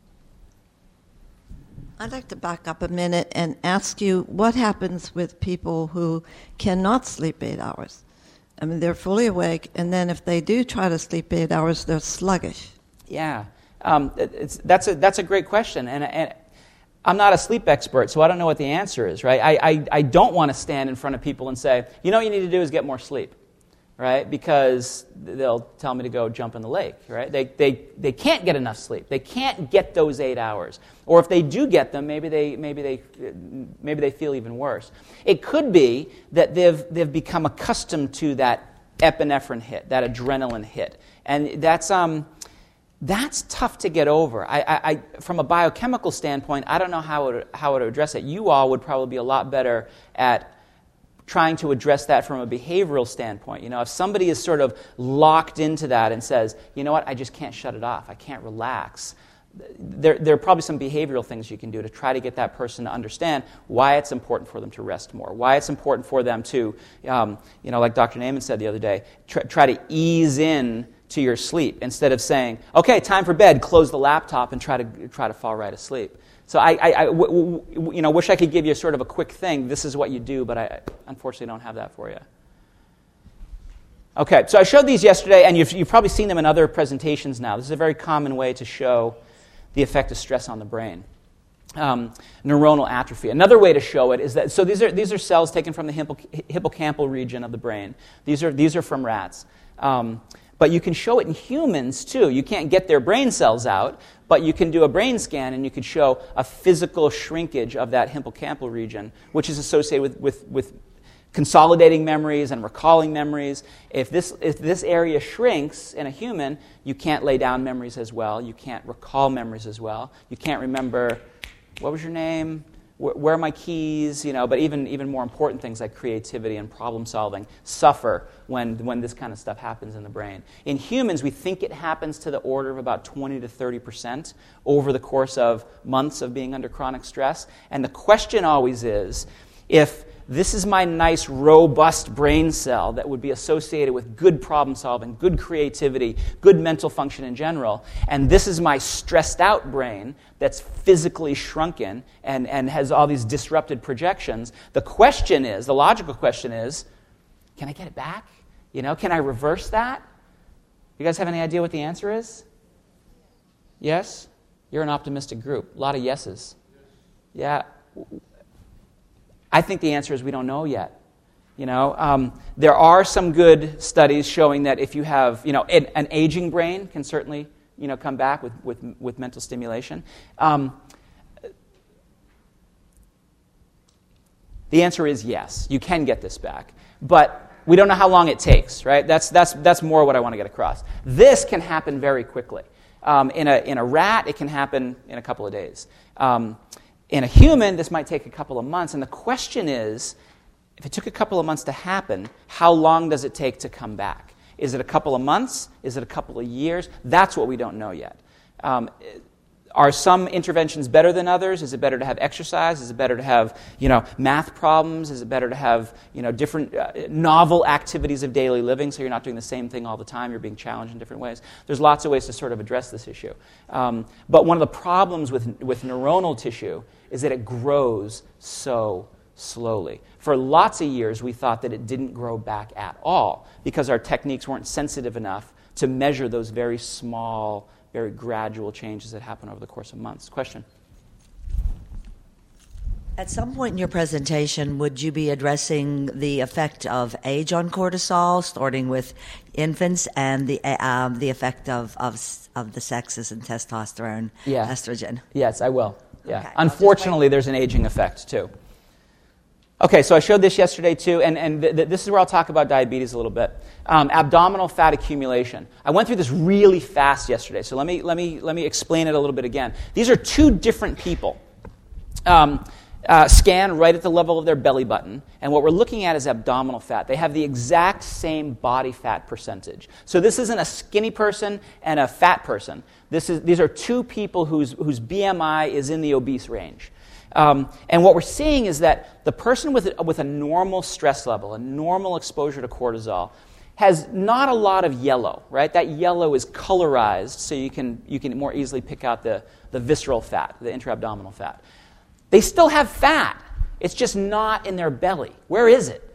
I'd like to back up a minute and ask you what happens with people who cannot sleep eight hours. I mean, they're fully awake, and then if they do try to sleep eight hours, they're sluggish. Yeah, um, it's, that's, a, that's a great question. And, and I'm not a sleep expert, so I don't know what the answer is, right? I, I, I don't want to stand in front of people and say, you know what you need to do is get more sleep, right? Because they'll tell me to go jump in the lake, right? They, they, they can't get enough sleep. They can't get those eight hours. Or if they do get them, maybe they, maybe they, maybe they feel even worse. It could be that they've, they've become accustomed to that epinephrine hit, that adrenaline hit. And that's... Um, That's tough to get over. I, I, I, from a biochemical standpoint, I don't know how it, how to address it. You all would probably be a lot better at trying to address that from a behavioral standpoint. You know, if somebody is sort of locked into that and says, you know what, I just can't shut it off, I can't relax, there, there are probably some behavioral things you can do to try to get that person to understand why it's important for them to rest more, why it's important for them to, um, you know, like Doctor Naiman said the other day, try, try to ease in to your sleep instead of saying, okay, time for bed, close the laptop and try to try to fall right asleep. So I, I, I w- w- you know, wish I could give you sort of a quick thing. This is what you do, but I unfortunately don't have that for you. Okay, so I showed these yesterday, and you've, you've probably seen them in other presentations now. This is a very common way to show the effect of stress on the brain. Um, neuronal atrophy. Another way to show it is that, so these are these are cells taken from the hippoc- hippocampal region of the brain. These are these are from rats. Um, But you can show it in humans, too. You can't get their brain cells out, but you can do a brain scan, and you can show a physical shrinkage of that hippocampal region, which is associated with, with, with consolidating memories and recalling memories. If this, if this area shrinks in a human, you can't lay down memories as well. You can't recall memories as well. You can't remember, what was your name? Where are my keys? You know, but even even more important things like creativity and problem solving suffer when when this kind of stuff happens in the brain. In humans, we think it happens to the order of about twenty to thirty percent over the course of months of being under chronic stress. And the question always is, if this is my nice, robust brain cell that would be associated with good problem solving, good creativity, good mental function in general, and this is my stressed out brain that's physically shrunken and, and has all these disrupted projections, the question is, the logical question is, can I get it back? You know, can I reverse that? You guys have any idea what the answer is? Yes? You're an optimistic group. A lot of yeses. Yeah. I think the answer is we don't know yet. You know, um, there are some good studies showing that if you have, you know, an, an aging brain can certainly, you know, come back with with, with mental stimulation. Um, the answer is yes, you can get this back, but we don't know how long it takes. Right? That's that's that's more what I want to get across. This can happen very quickly. Um, in a in a rat, it can happen in a couple of days. Um, In a human, this might take a couple of months, and the question is, if it took a couple of months to happen, how long does it take to come back? Is it a couple of months? Is it a couple of years? That's what we don't know yet. Um, are some interventions better than others? Is it better to have exercise? Is it better to have, you know, math problems? Is it better to have, you know, different uh, novel activities of daily living so you're not doing the same thing all the time, you're being challenged in different ways? There's lots of ways to sort of address this issue. Um, but one of the problems with, with neuronal tissue is that it grows so slowly. For lots of years, we thought that it didn't grow back at all because our techniques weren't sensitive enough to measure those very small, very gradual changes that happen over the course of months. Question? At some point in your presentation, would you be addressing the effect of age on cortisol, starting with infants, and the uh, um, the effect of, of of the sexes and testosterone, yeah. estrogen? Yes, I will. Yeah. Okay, Unfortunately, there's an aging effect, too. Okay, so I showed this yesterday, too, and, and th- th- this is where I'll talk about diabetes a little bit. Um, abdominal fat accumulation. I went through this really fast yesterday, so let me, let me, let me explain it a little bit again. These are two different people. Um, uh, scan right at the level of their belly button, and what we're looking at is abdominal fat. They have the exact same body fat percentage. So this isn't a skinny person and a fat person. This is, these are two people whose, whose B M I is in the obese range. Um, and what we're seeing is that the person with a, with a normal stress level, a normal exposure to cortisol, has not a lot of yellow, right? That yellow is colorized so you can you can more easily pick out the, the visceral fat, the intra-abdominal fat. They still have fat. It's just not in their belly. Where is it?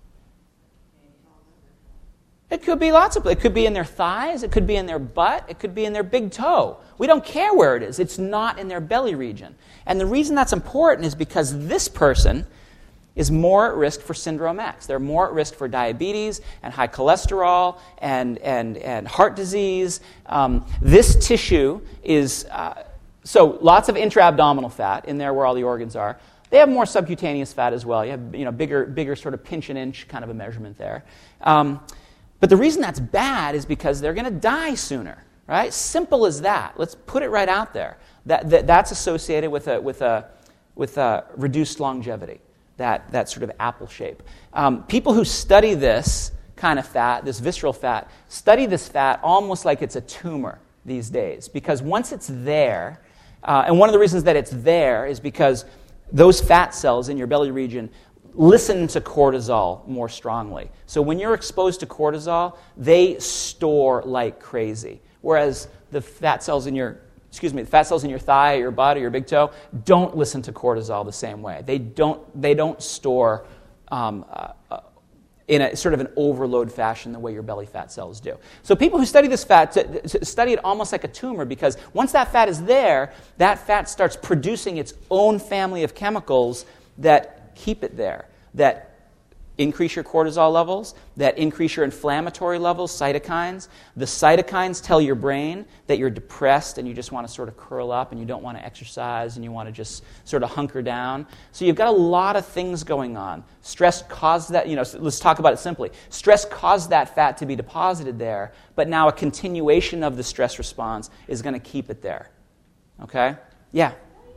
It could be lots of places. It could be in their thighs. It could be in their butt. It could be in their big toe. We don't care where it is. It's not in their belly region. And the reason that's important is because this person is more at risk for syndrome X. They're more at risk for diabetes and high cholesterol and, and, and heart disease. Um, this tissue is, uh, so lots of intra-abdominal fat in there where all the organs are. They have more subcutaneous fat as well. You have you know, bigger, bigger sort of pinch an inch kind of a measurement there. Um, but the reason that's bad is because they're going to die sooner, right? Simple as that. Let's put it right out there. That, that that's associated with a with a with a reduced longevity. That, that sort of apple shape. Um, people who study this kind of fat, this visceral fat, study this fat almost like it's a tumor these days. Because once it's there, uh, and one of the reasons that it's there is because those fat cells in your belly region listen to cortisol more strongly. So when you're exposed to cortisol, they store like crazy. Whereas the fat cells in your Excuse me, the fat cells in your thigh or your butt or your big toe don't listen to cortisol the same way. They don't, they don't store um, uh, uh, in a sort of an overload fashion the way your belly fat cells do. So people who study this fat t- t- study it almost like a tumor because once that fat is there, that fat starts producing its own family of chemicals that keep it there, that increase your cortisol levels, that increase your inflammatory levels, cytokines. The cytokines tell your brain that you're depressed and you just want to sort of curl up and you don't want to exercise and you want to just sort of hunker down. So you've got a lot of things going on. Stress caused that, you know, so let's talk about it simply. Stress caused that fat to be deposited there, but now a continuation of the stress response is going to keep it there. Okay? Yeah?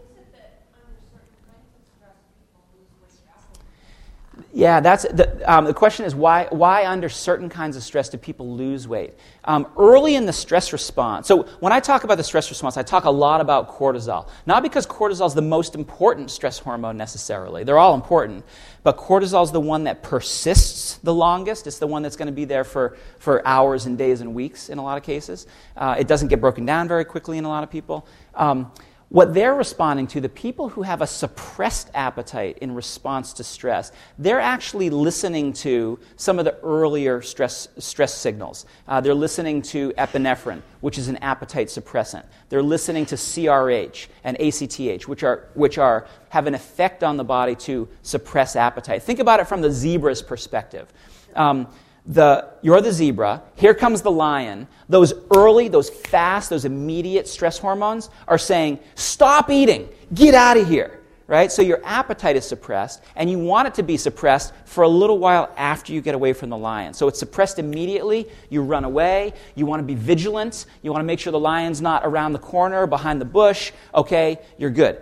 Yeah, that's the, um, the question is why why under certain kinds of stress do people lose weight? Um, early in the stress response, so when I talk about the stress response, I talk a lot about cortisol. Not because cortisol is the most important stress hormone necessarily. They're all important. But cortisol is the one that persists the longest. It's the one that's going to be there for, for hours and days and weeks in a lot of cases. Uh, it doesn't get broken down very quickly in a lot of people. Um, What they're responding to, the people who have a suppressed appetite in response to stress, they're actually listening to some of the earlier stress stress signals. Uh, they're listening to epinephrine, which is an appetite suppressant. They're listening to C R H and A C T H, which are which are have an effect on the body to suppress appetite. Think about it from the zebra's perspective. Um, The, you're the zebra, here comes the lion. Those early, those fast, those immediate stress hormones are saying, stop eating, get out of here, right? So your appetite is suppressed, and you want it to be suppressed for a little while after you get away from the lion. So it's suppressed immediately, you run away, you want to be vigilant, you want to make sure the lion's not around the corner, behind the bush, okay, you're good.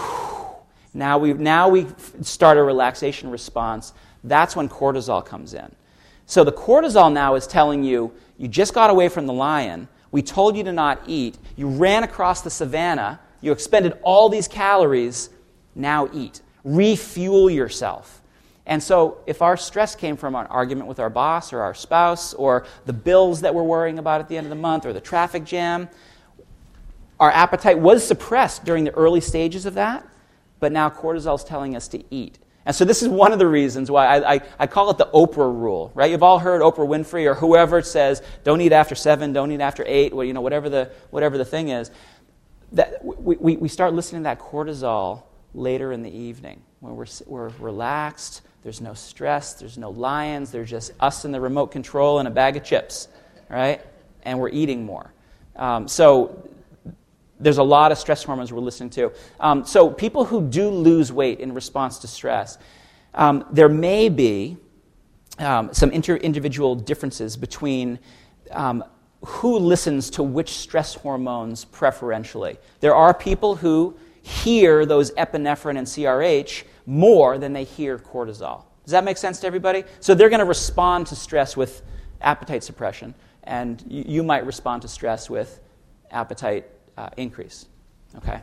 Now we now we start a relaxation response. That's when cortisol comes in. So the cortisol now is telling you, you just got away from the lion, we told you to not eat, you ran across the savannah, you expended all these calories, now eat. Refuel yourself. And so if our stress came from an argument with our boss or our spouse or the bills that we're worrying about at the end of the month or the traffic jam, our appetite was suppressed during the early stages of that, but now cortisol is telling us to eat. And so this is one of the reasons why I, I, I call it the Oprah rule, right? You've all heard Oprah Winfrey or whoever says, don't eat after seven, don't eat after eight, well, you know, whatever the whatever the thing is. That we, we, we start listening to that cortisol later in the evening when we're, we're relaxed, there's no stress, there's no lions, there's just us and the remote control and a bag of chips, right? And we're eating more. Um, so there's a lot of stress hormones we're listening to. Um, so people who do lose weight in response to stress, um, there may be um, some inter- individual differences between um, who listens to which stress hormones preferentially. There are people who hear those epinephrine and C R H more than they hear cortisol. Does that make sense to everybody? So they're going to respond to stress with appetite suppression, and you, you might respond to stress with appetite Uh, increase. Okay.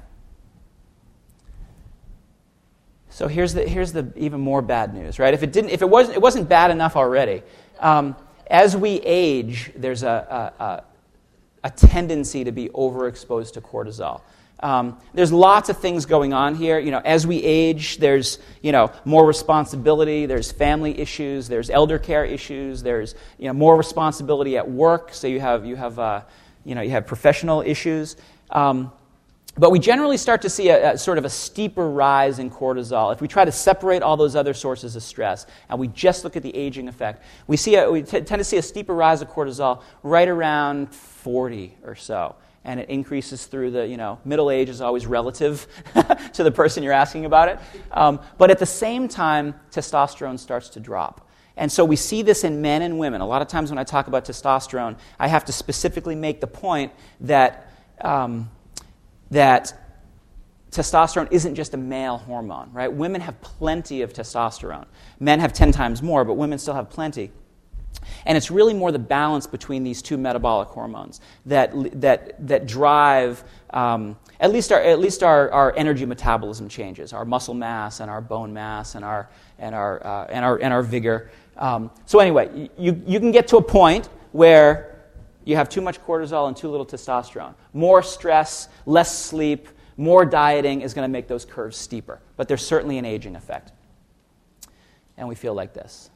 So here's the here's the even more bad news, right? If it didn't, if it wasn't, it wasn't bad enough already. Um, as we age, there's a, a, a, a tendency to be overexposed to cortisol. Um, there's lots of things going on here. You know, as we age, there's, you know, more responsibility, there's family issues, there's elder care issues, there's, you know, more responsibility at work, so you have, you have, uh, you know, you have professional issues. Um, but we generally start to see a, a sort of a steeper rise in cortisol. If we try to separate all those other sources of stress and we just look at the aging effect, we see a, we t- tend to see a steeper rise of cortisol right around forty or so. And it increases through the, you know, middle age is always relative to the person you're asking about it. Um, but at the same time, testosterone starts to drop. And so we see this in men and women. A lot of times when I talk about testosterone, I have to specifically make the point that um, that testosterone isn't just a male hormone, right? Women have plenty of testosterone. Men have ten times more, but women still have plenty. And it's really more the balance between these two metabolic hormones that that that drive um, at least our at least our, our energy metabolism changes, our muscle mass and our bone mass and our and our uh, and our and our vigor. Um, so anyway, you you can get to a point where you have too much cortisol and too little testosterone. More stress, less sleep, more dieting is going to make those curves steeper. But there's certainly an aging effect, and we feel like this.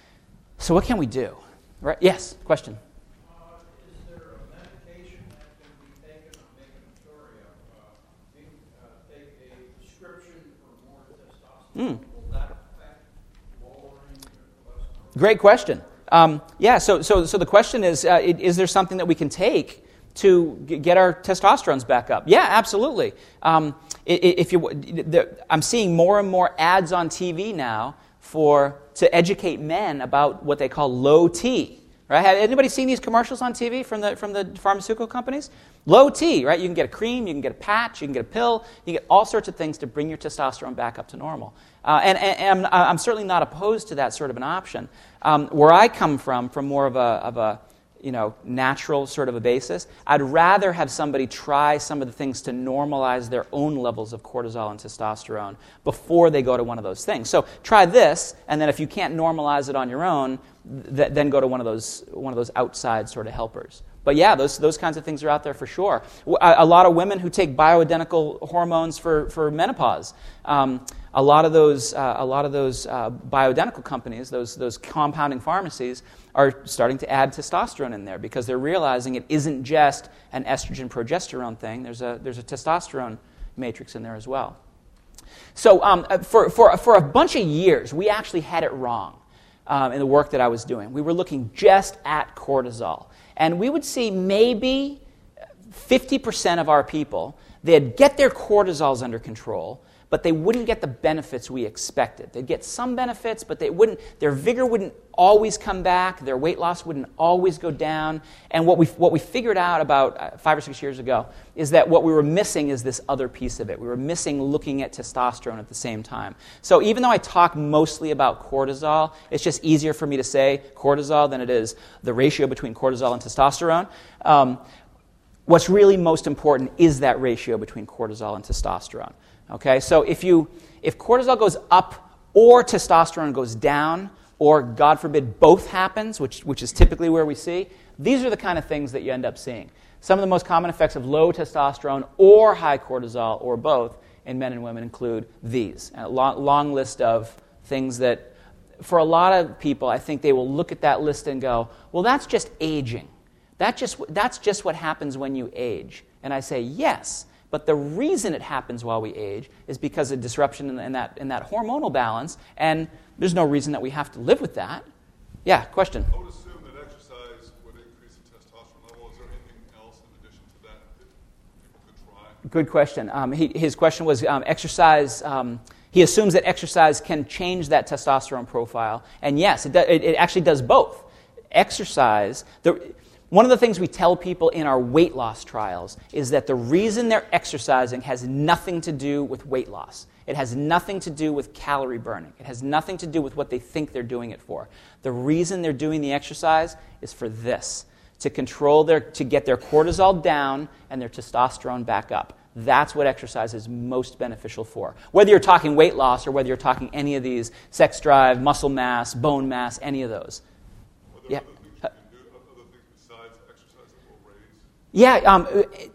So what can we do? Right? Yes, question. Uh, is there a medication that can be taken? I'm making a story of uh, being, uh, take a prescription for more testosterone. Mm. Will that affect lowering your cholesterol? Great question. Um, yeah. So, so, so the question is: uh, is there something that we can take to g- get our testosterone back up? Yeah, absolutely. Um, if you, the, I'm seeing more and more ads on T V now for to educate men about what they call low T. Right? Have anybody seen these commercials on T V from the from the pharmaceutical companies? Low T, right? You can get a cream, you can get a patch, you can get a pill, you can get all sorts of things to bring your testosterone back up to normal. Uh, and, and, and I'm, I'm certainly not opposed to that sort of an option. Um, where I come from, from more of a of a you know, natural sort of a basis, I'd rather have somebody try some of the things to normalize their own levels of cortisol and testosterone before they go to one of those things. So try this, and then if you can't normalize it on your own, th- then go to one of those one of those outside sort of helpers. But yeah, those those kinds of things are out there for sure. A, a lot of women who take bioidentical hormones for, for menopause. Um, a lot of those uh, a lot of those uh, bioidentical companies, those those compounding pharmacies, are starting to add testosterone in there because they're realizing it isn't just an estrogen progesterone thing. There's a there's a testosterone matrix in there as well. So um, for for for a bunch of years, we actually had it wrong um, in the work that I was doing. We were looking just at cortisol, and we would see maybe fifty percent of our people, they'd get their cortisols under control, but they wouldn't get the benefits we expected. They'd get some benefits, but they wouldn't. Their vigor wouldn't always come back. Their weight loss wouldn't always go down. And what we what we figured out about five or six years ago is that what we were missing is this other piece of it. We were missing looking at testosterone at the same time. So even though I talk mostly about cortisol, it's just easier for me to say cortisol than it is the ratio between cortisol and testosterone. Um, what's really most important is that ratio between cortisol and testosterone. Okay, so if you if cortisol goes up or testosterone goes down, or God forbid both happens, which which is typically where we see, these are the kind of things that you end up seeing. Some of the most common effects of low testosterone or high cortisol or both in men and women include these. A long, long list of things that, for a lot of people, I think they will look at that list and go, well, that's just aging. That just that's just what happens when you age. And I say, yes. But the reason it happens while we age is because of disruption in, in, that, in that hormonal balance, and there's no reason that we have to live with that. Yeah, question? I would assume that exercise would increase the testosterone level. Is there anything else in addition to that that people could try? Good question. Um, he, his question was um, exercise. Um, he assumes that exercise can change that testosterone profile, and yes, it, do, it, it actually does both. Exercise... The, One of the things we tell people in our weight loss trials is that the reason they're exercising has nothing to do with weight loss. It has nothing to do with calorie burning. It has nothing to do with what they think they're doing it for. The reason they're doing the exercise is for this, to control their, to get their cortisol down and their testosterone back up. That's what exercise is most beneficial for. Whether you're talking weight loss or whether you're talking any of these, sex drive, muscle mass, bone mass, any of those. Yeah. Yeah, um,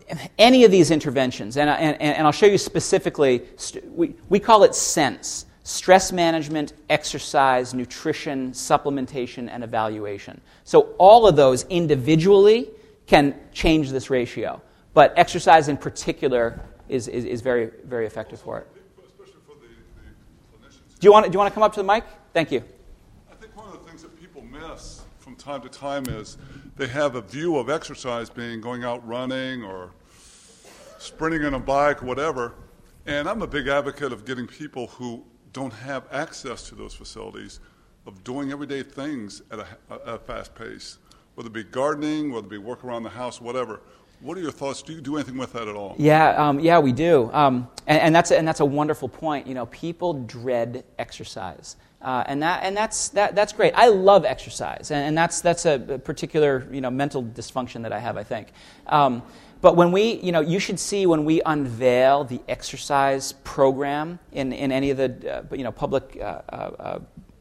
any of these interventions, and, and, and I'll show you specifically, we, we call it SENSE, stress management, exercise, nutrition, supplementation, and evaluation. So all of those individually can change this ratio, but exercise in particular is, is, is very, very effective for it. Especially for the, the clinicians. Do you want to, do you want to come up to the mic? Thank you. I think one of the things that people miss from time to time is they have a view of exercise being going out running or sprinting on a bike or whatever. And I'm a big advocate of getting people who don't have access to those facilities of doing everyday things at a, at a fast pace, whether it be gardening, whether it be work around the house, whatever. What are your thoughts? Do you do anything with that at all? Yeah, um, yeah, we do, um, and, and that's a, and that's a wonderful point. You know, people dread exercise. Uh, and that and that's that that's great. I love exercise, and, and that's that's a particular you know mental dysfunction that I have, I think. Um, but when we you know you should see when we unveil the exercise program in, in any of the uh, you know public uh, uh,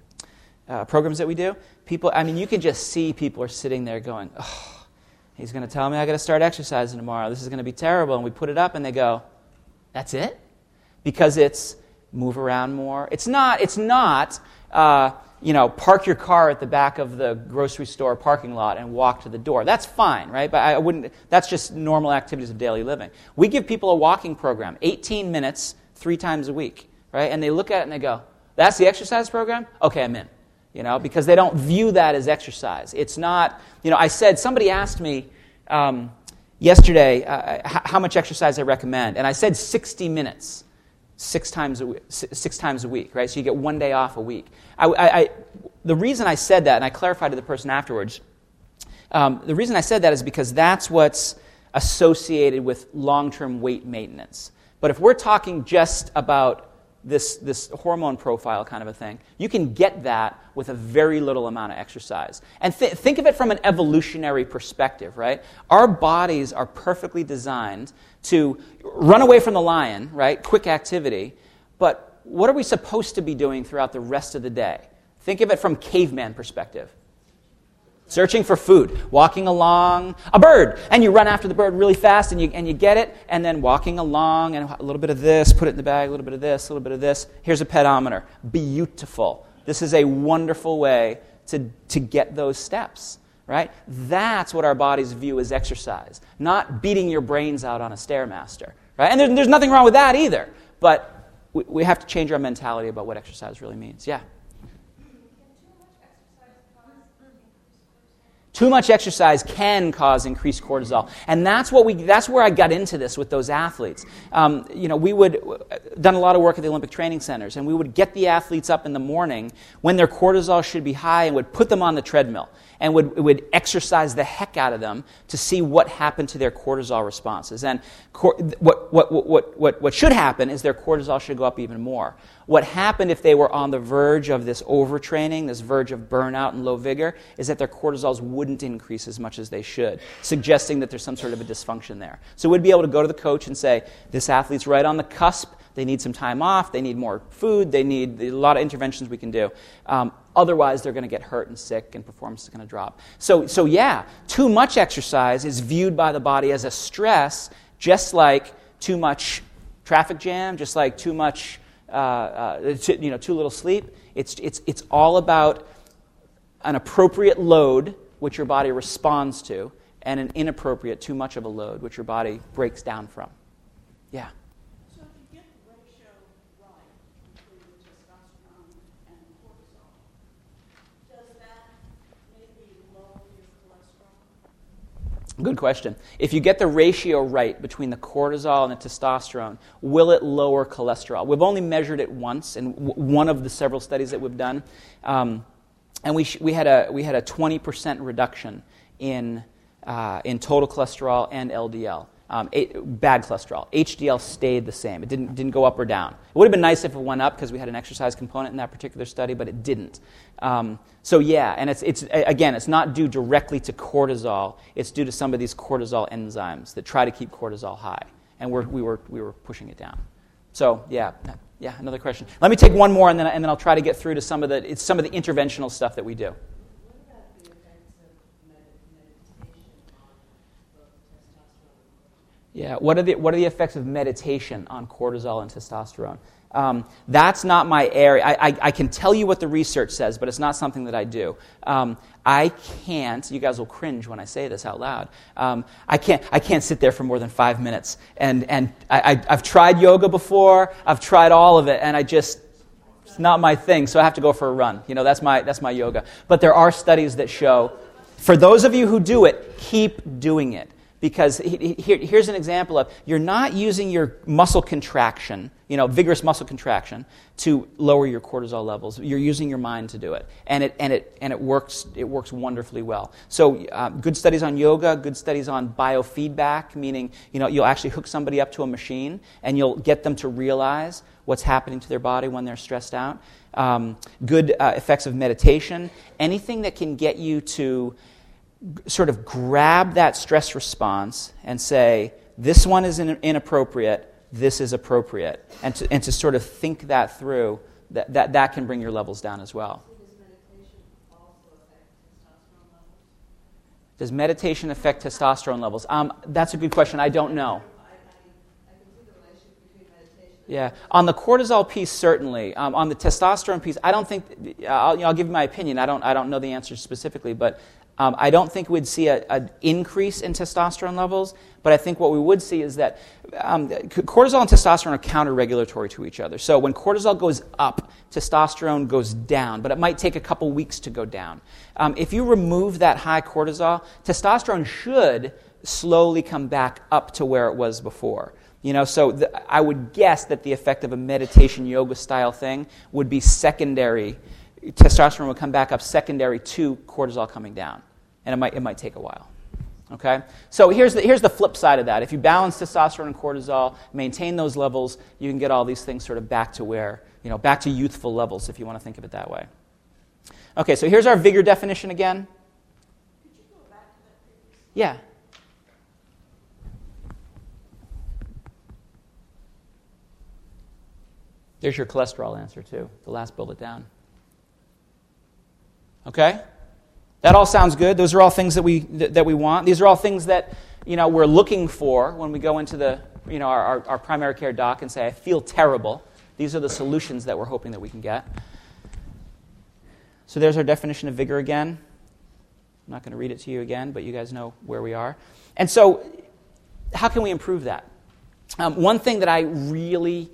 uh, programs that we do. People, I mean, you can just see people are sitting there going, "Oh, he's going to tell me I got to start exercising tomorrow. This is going to be terrible." And we put it up, and they go, "That's it?" Because it's move around more. It's not, it's not uh, you know, park your car at the back of the grocery store parking lot and walk to the door. That's fine, right? But I wouldn't, that's just normal activities of daily living. We give people a walking program, eighteen minutes, three times a week, right? And they look at it and they go, that's the exercise program? Okay, I'm in. You know, because they don't view that as exercise. It's not, you know, I said, somebody asked me um, yesterday uh, h- how much exercise I recommend, and I said sixty minutes. Six times a week, six times a week, right? So you get one day off a week. I, I, I, the reason I said that, and I clarified to the person afterwards, um, the reason I said that is because that's what's associated with long-term weight maintenance. But if we're talking just about this, this hormone profile kind of a thing, you can get that with a very little amount of exercise. And th- think of it from an evolutionary perspective, right? Our bodies are perfectly designed to run away from the lion, right? Quick activity. But what are we supposed to be doing throughout the rest of the day? Think of it from caveman perspective. Searching for food, walking along, a bird, and you run after the bird really fast and you and you get it, and then walking along and a little bit of this, put it in the bag, a little bit of this, a little bit of this. Here's a pedometer. Beautiful. This is a wonderful way to, to get those steps, right? That's what our bodies view as exercise, not beating your brains out on a Stairmaster, right? And there, there's nothing wrong with that either, but we, we have to change our mentality about what exercise really means. Yeah. Too much exercise can cause increased cortisol, and that's what we—that's where I got into this with those athletes. Um, you know, we would done a lot of work at the Olympic training centers, and we would get the athletes up in the morning when their cortisol should be high, and would put them on the treadmill, and would would exercise the heck out of them to see what happened to their cortisol responses. And cor- what what what what what should happen is their cortisol should go up even more. What happened if they were on the verge of this overtraining, this verge of burnout and low vigor, is that their cortisols wouldn't increase as much as they should, suggesting that there's some sort of a dysfunction there. So we'd be able to go to the coach and say, this athlete's right on the cusp, they need some time off, they need more food, they need a lot of interventions we can do. Um, otherwise, they're going to get hurt and sick and performance is going to drop. So, so yeah, too much exercise is viewed by the body as a stress, just like too much traffic jam, just like too much... Uh, uh, too, you know, too little sleep. It's it's it's all about an appropriate load which your body responds to, and an inappropriate, too much of a load which your body breaks down from. Yeah. So if you get the ratio right between testosterone and cortisol, does that maybe lower your cholesterol? Good question. If you get the ratio right between the cortisol and the testosterone, will it lower cholesterol? We've only measured it once in w- one of the several studies that we've done, um, and we sh- we had a we had a twenty percent reduction in uh, in total cholesterol and L D L. Um, a- bad cholesterol. H D L stayed the same. It didn't didn't go up or down. It would have been nice if it went up because we had an exercise component in that particular study, but it didn't. Um, so yeah, and it's it's again, it's not due directly to cortisol. It's due to some of these cortisol enzymes that try to keep cortisol high, and we're, we were we were pushing it down. So yeah, yeah. Another question. Let me take one more, and then and then I'll try to get through to some of the it's some of the interventional stuff that we do. What about the effects of med- meditation on both testosterone Yeah. What are the what are the effects of meditation on cortisol and testosterone? Um, that's not my area. I, I, I can tell you what the research says, but it's not something that I do. Um, I can't. You guys will cringe when I say this out loud. Um, I can't. I can't sit there for more than five minutes. And and I, I, I've tried yoga before. I've tried all of it, and I just it's not my thing. So I have to go for a run. You know, that's my that's my yoga. But there are studies that show, for those of you who do it, keep doing it. Because here, here's an example of, you're not using your muscle contraction, you know, vigorous muscle contraction, to lower your cortisol levels. You're using your mind to do it, and it and it and it works. It works wonderfully well. So, uh, good studies on yoga, good studies on biofeedback, meaning, you know, you'll actually hook somebody up to a machine, and you'll get them to realize what's happening to their body when they're stressed out. Um, good uh, effects of meditation, anything that can get you to sort of grab that stress response and say, this one is in, inappropriate, this is appropriate, and to, and to sort of think that through, that, that, that can bring your levels down as well. Does meditation affect testosterone levels? Um, that's a good question. I don't know. Yeah, on the cortisol piece, certainly. Um, on the testosterone piece, I don't think. I'll, you know, I'll give you my opinion. I don't. I don't know the answer specifically, but um, I don't think we'd see an increase in testosterone levels. But I think what we would see is that um, cortisol and testosterone are counter-regulatory to each other. So when cortisol goes up, testosterone goes down, but it might take a couple weeks to go down. Um, if you remove that high cortisol, testosterone should slowly come back up to where it was before. You know, so the, I would guess that the effect of a meditation yoga style thing would be secondary. Testosterone would come back up secondary to cortisol coming down, and it might it might take a while. Okay, so here's the here's the flip side of that. If you balance testosterone and cortisol, maintain those levels, you can get all these things sort of back to where, you know, back to youthful levels, if you want to think of it that way. Okay, so here's our vigor definition again. Could you go back to that previous? Yeah. There's your cholesterol answer, too, the last bullet down. Okay? That all sounds good. Those are all things that we that, that we want. These are all things that, you know, we're looking for when we go into the, you know, our, our, our primary care doc and say, I feel terrible. These are the solutions that we're hoping that we can get. So there's our definition of vigor again. I'm not going to read it to you again, but you guys know where we are. And so how can we improve that? Um, one thing that I really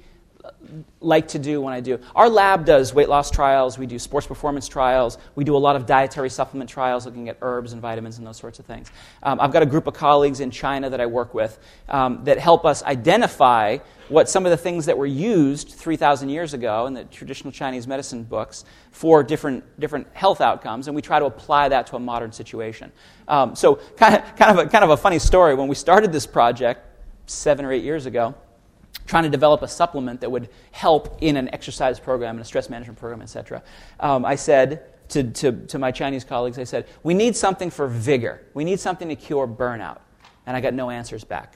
like to do when I do. Our lab does weight loss trials, we do sports performance trials, we do a lot of dietary supplement trials looking at herbs and vitamins and those sorts of things. Um, I've got a group of colleagues in China that I work with um, that help us identify what some of the things that were used three thousand years ago in the traditional Chinese medicine books for different different health outcomes, and we try to apply that to a modern situation. Um, so kind of, kind, of a, kind of a funny story, when we started this project seven or eight years ago, trying to develop a supplement that would help in an exercise program and a stress management program, et cetera. Um, I said to, to, to my Chinese colleagues, I said, we need something for vigor. We need something to cure burnout. And I got no answers back.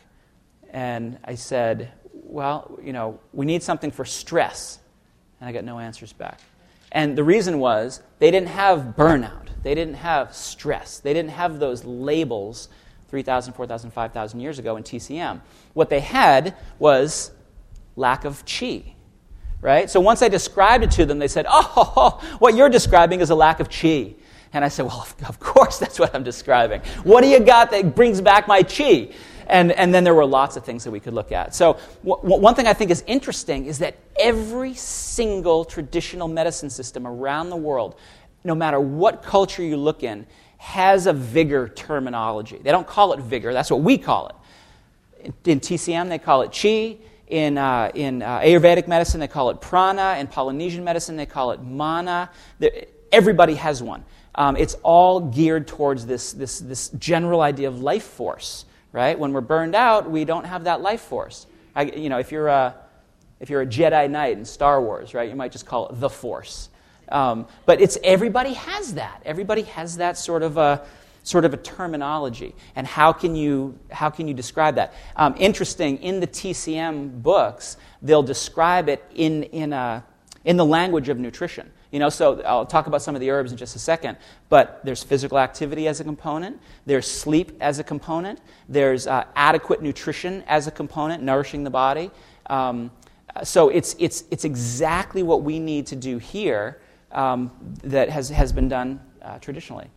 And I said, well, you know, we need something for stress. And I got no answers back. And the reason was they didn't have burnout. They didn't have stress. They didn't have those labels three thousand, four thousand, five thousand years ago in T C M. What they had was lack of chi, right? So once I described it to them, they said, oh, what you're describing is a lack of chi. And I said, well, of course that's what I'm describing. What do you got that brings back my chi? And, and then there were lots of things that we could look at. So w- one thing I think is interesting is that every single traditional medicine system around the world, no matter what culture you look in, has a vigor terminology. They don't call it vigor. That's what we call it. In, in T C M, they call it chi. In, uh, in uh, Ayurvedic medicine, they call it prana. In Polynesian medicine, they call it mana. They're, everybody has one. Um, it's all geared towards this, this, this general idea of life force, right? When we're burned out, we don't have that life force. I, you know, if you're a, if you're a Jedi Knight in Star Wars, right, you might just call it the Force. Um, but it's everybody has that. Everybody has that sort of a sort of a terminology. And how can you how can you describe that? Um, interesting, in the T C M books, they'll describe it in in a in the language of nutrition. You know, so I'll talk about some of the herbs in just a second, but there's physical activity as a component, there's sleep as a component, there's uh, adequate nutrition as a component, nourishing the body. Um, so it's it's it's exactly what we need to do here um, that has, has been done uh, traditionally.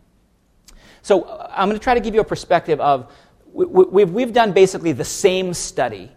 So uh, I'm going to try to give you a perspective of, we, we've, we've done basically the same study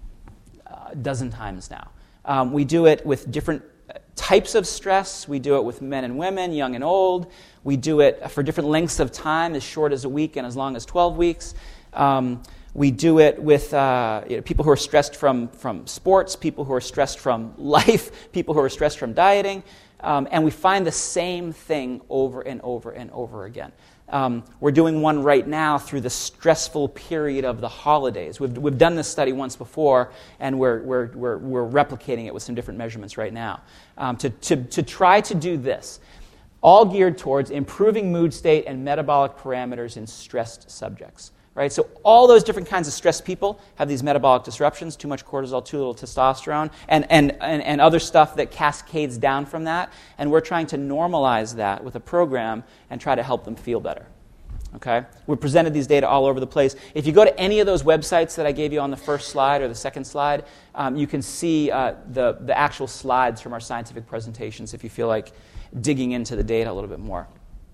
uh, a dozen times now. Um, we do it with different types of stress. We do it with men and women, young and old. We do it for different lengths of time, as short as a week and as long as twelve weeks. Um, we do it with uh, you know, people who are stressed from, from sports, people who are stressed from life, people who are stressed from dieting. Um, and we find the same thing over and over and over again. Um, we're doing one right now through the stressful period of the holidays. We've, we've done this study once before, and we're, we're, we're, we're replicating it with some different measurements right now um, to, to, to try to do this, all geared towards improving mood state and metabolic parameters in stressed subjects. Right? So all those different kinds of stressed people have these metabolic disruptions, too much cortisol, too little testosterone, and, and, and, and other stuff that cascades down from that. And we're trying to normalize that with a program and try to help them feel better. Okay? We presented these data all over the place. If you go to any of those websites that I gave you on the first slide or the second slide, um, you can see uh, the, the actual slides from our scientific presentations if you feel like digging into the data a little bit more.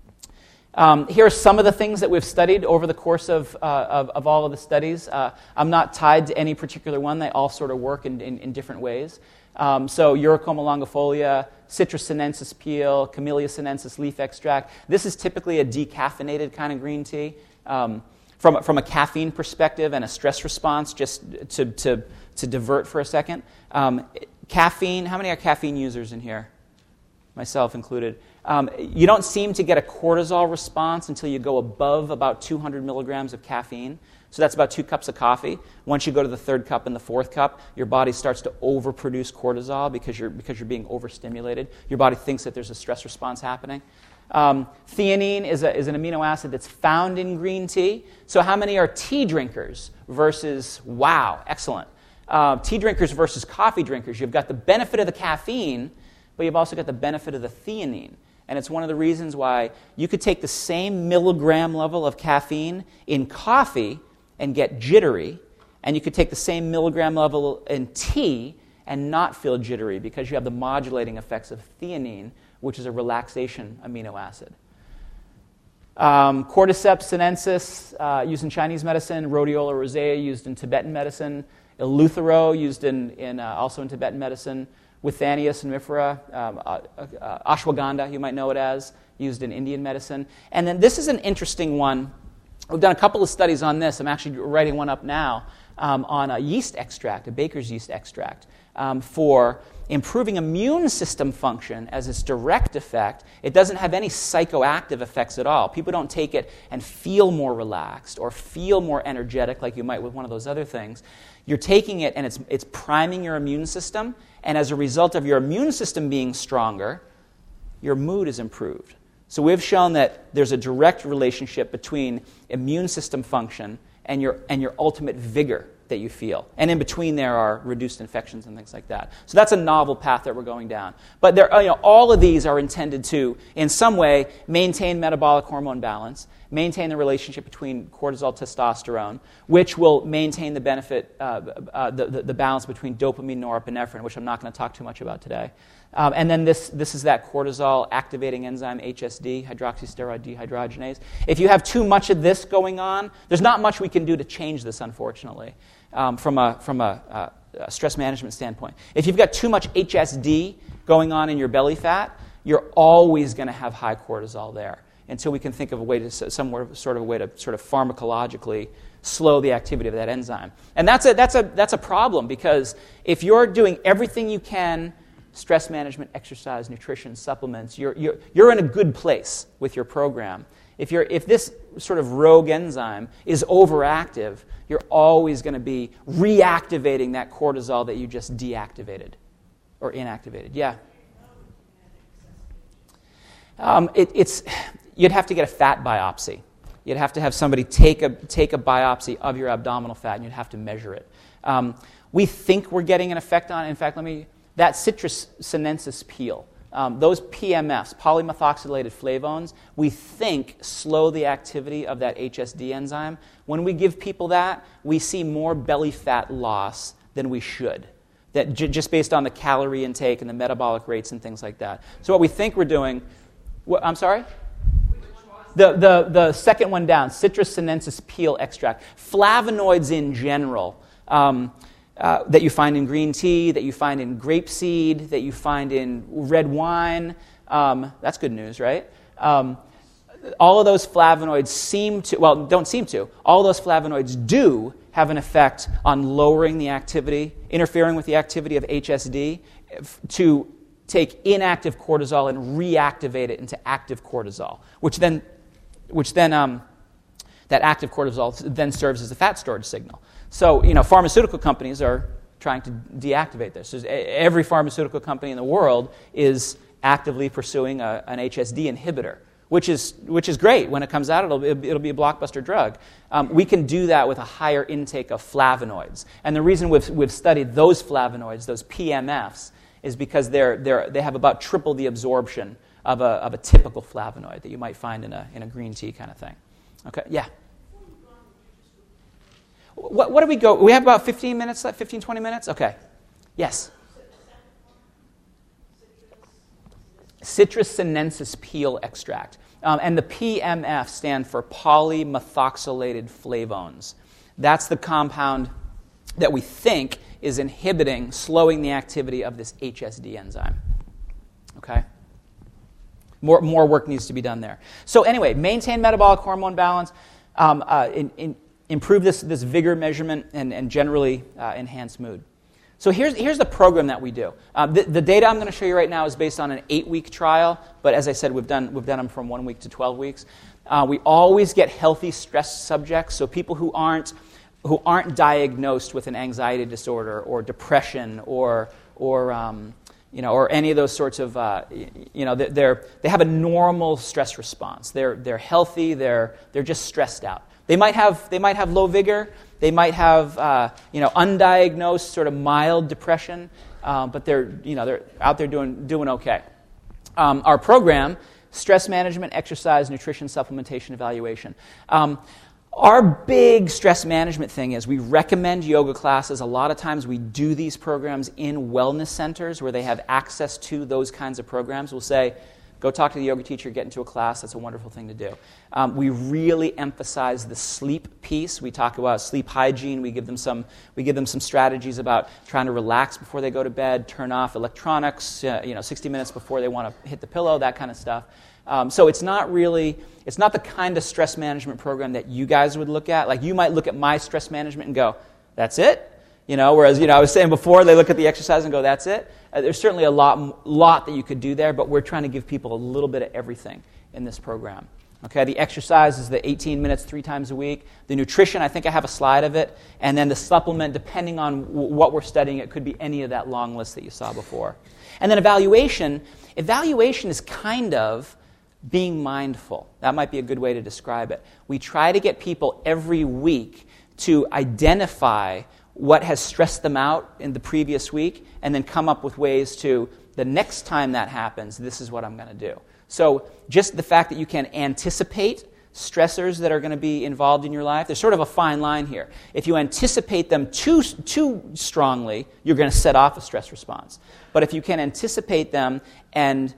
Um, here are some of the things that we've studied over the course of, uh, of, of all of the studies. Uh, I'm not tied to any particular one. They all sort of work in, in, in different ways. Um, so Uricoma longifolia, Citrus sinensis peel, Camellia sinensis leaf extract. This is typically a decaffeinated kind of green tea. Um, from, from a caffeine perspective and a stress response, just to, to, to divert for a second. Um, caffeine, how many are caffeine users in here? Myself included. Um, you don't seem to get a cortisol response until you go above about two hundred milligrams of caffeine. So that's about two cups of coffee. Once you go to the third cup and the fourth cup, your body starts to overproduce cortisol because you're, because you're being overstimulated. Your body thinks that there's a stress response happening. Um, theanine is, a, is an amino acid that's found in green tea. So how many are tea drinkers versus, wow, excellent. Uh, tea drinkers versus coffee drinkers. You've got the benefit of the caffeine, but you've also got the benefit of the theanine. And it's one of the reasons why you could take the same milligram level of caffeine in coffee and get jittery, and you could take the same milligram level in tea and not feel jittery because you have the modulating effects of theanine, which is a relaxation amino acid. Um, Cordyceps sinensis, uh, used in Chinese medicine, Rhodiola rosea, used in Tibetan medicine, Eleuthero, used in, in uh, also in Tibetan medicine, Withania sinifera, um, uh, uh, ashwagandha, you might know it as, used in Indian medicine. And then this is an interesting one. We've done a couple of studies on this. I'm actually writing one up now um, on a yeast extract, a baker's yeast extract, um, for improving immune system function as its direct effect. It doesn't have any psychoactive effects at all. People don't take it and feel more relaxed or feel more energetic like you might with one of those other things. You're taking it and it's it's priming your immune system, and as a result of your immune system being stronger, your mood is improved. So we've shown that there's a direct relationship between immune system function and your and your ultimate vigor that you feel. And in between there are reduced infections and things like that. So that's a novel path that we're going down. But there, you know, all of these are intended to, in some way, maintain metabolic hormone balance, maintain the relationship between cortisol, testosterone, which will maintain the benefit, uh, uh, the, the, the balance between dopamine, norepinephrine, which I'm not going to talk too much about today. Um, and then this this is that cortisol activating enzyme, H S D, hydroxysteroid dehydrogenase. If you have too much of this going on, there's not much we can do to change this, unfortunately, um, from a from a, a stress management standpoint. If you've got too much H S D going on in your belly fat, you're always going to have high cortisol there until we can think of a way to some sort of a way to sort of pharmacologically slow the activity of that enzyme. And that's a that's a that's a problem, because if you're doing everything you can, stress management, exercise, nutrition, supplements, you're, you're, you're in a good place with your program. If, you're, if this sort of rogue enzyme is overactive, you're always going to be reactivating that cortisol that you just deactivated or inactivated. Yeah? Um, it, it's, you'd have to get a fat biopsy. You'd have to have somebody take a, take a biopsy of your abdominal fat, and you'd have to measure it. Um, we think we're getting an effect on it. In fact, let me... That Citrus sinensis peel um, those P M Fs, polymethoxylated flavones, we think slow the activity of that H S D enzyme. When we give people that, we see more belly fat loss than we should, that j- just based on the calorie intake and the metabolic rates and things like that. So what we think we're doing, wh- I'm sorry? The, the, the second one down, Citrus sinensis peel extract. Flavonoids in general um, uh, that you find in green tea, that you find in grapeseed, that you find in red wine. Um, that's good news, right? Um, all of those flavonoids seem to, well, don't seem to. All of those flavonoids do have an effect on lowering the activity, interfering with the activity of H S D to take inactive cortisol and reactivate it into active cortisol, which then which then um, that active cortisol then serves as a fat storage signal. So, you know, pharmaceutical companies are trying to deactivate this. There's, every pharmaceutical company in the world is actively pursuing a, an H S D inhibitor, which is which is great. When it comes out, it'll it'll be a blockbuster drug. Um, we can do that with a higher intake of flavonoids, and the reason we've we've studied those flavonoids, those P M Fs, is because they're they're they have about triple the absorption of a of a typical flavonoid that you might find in a in a green tea kind of thing. Okay, yeah. What what do we go? We have about fifteen minutes left, fifteen, twenty minutes? Okay. Yes. Citrus sinensis peel extract. Um, and the P M F stand for polymethoxylated flavones. That's the compound that we think is inhibiting, slowing the activity of this H S D enzyme. Okay? More, more work needs to be done there. So anyway, maintain metabolic hormone balance, um, uh, in, in, improve this, this vigor measurement, and, and generally uh, enhance mood. So here's, here's the program that we do. Uh, the, the data I'm going to show you right now is based on an eight-week trial, but as I said, we've done, we've done them from one week to twelve weeks. Uh, we always get healthy stress subjects, so people who aren't, who aren't diagnosed with an anxiety disorder or depression or, or um, you know, or any of those sorts of, uh, you know, they're, they have a normal stress response. They're, they're healthy, they're, they're just stressed out. They might have, they might have low vigor, they might have, uh, you know, undiagnosed sort of mild depression, uh, but they're, you know, they're out there doing, doing okay. Um, our program, stress management, exercise, nutrition, supplementation, evaluation. Um, Our big stress management thing is we recommend yoga classes. A lot of times we do these programs in wellness centers where they have access to those kinds of programs. We'll say, go talk to the yoga teacher, get into a class. That's a wonderful thing to do. Um, we really emphasize the sleep piece. We talk about sleep hygiene. We give them some we give them some strategies about trying to relax before they go to bed, turn off electronics, uh, you know, sixty minutes before they want to hit the pillow, that kind of stuff. Um, so it's not really, it's not the kind of stress management program that you guys would look at. Like you might look at my stress management and go, that's it? You know, whereas, you know, I was saying before, they look at the exercise and go, that's it? Uh, there's certainly a lot, lot that you could do there, but we're trying to give people a little bit of everything in this program. Okay, the exercise is the eighteen minutes three times a week. The nutrition, I think I have a slide of it. And then the supplement, depending on w- what we're studying, it could be any of that long list that you saw before. And then evaluation. Evaluation is kind of being mindful. That might be a good way to describe it. We try to get people every week to identify what has stressed them out in the previous week and then come up with ways to, the next time that happens, this is what I'm going to do. So just the fact that you can anticipate stressors that are going to be involved in your life, there's sort of a fine line here. If you anticipate them too, too strongly, you're going to set off a stress response. But if you can anticipate them and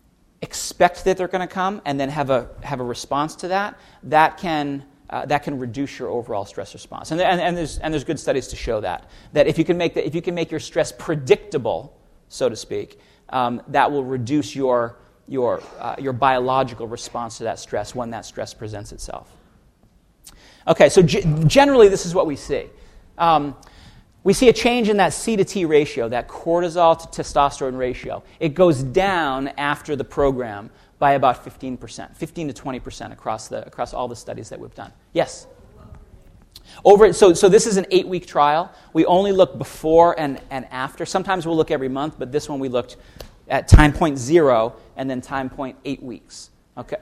expect that they're going to come and then have a have a response to that, that can uh, that can reduce your overall stress response. And, and, and there's and there's good studies to show that that if you can make the, if you can make your stress predictable, so to speak, um, that will reduce your your uh, your biological response to that stress when that stress presents itself. Okay, so g- generally this is what we see. Um, We see a change in that C to T ratio, that cortisol to testosterone ratio. It goes down after the program by about fifteen percent, fifteen to twenty percent across the across all the studies that we've done. Yes? Over so so this is an eight-week trial. We only look before and, and after. Sometimes we'll look every month, but this one we looked at time point zero and then time point eight weeks. Okay.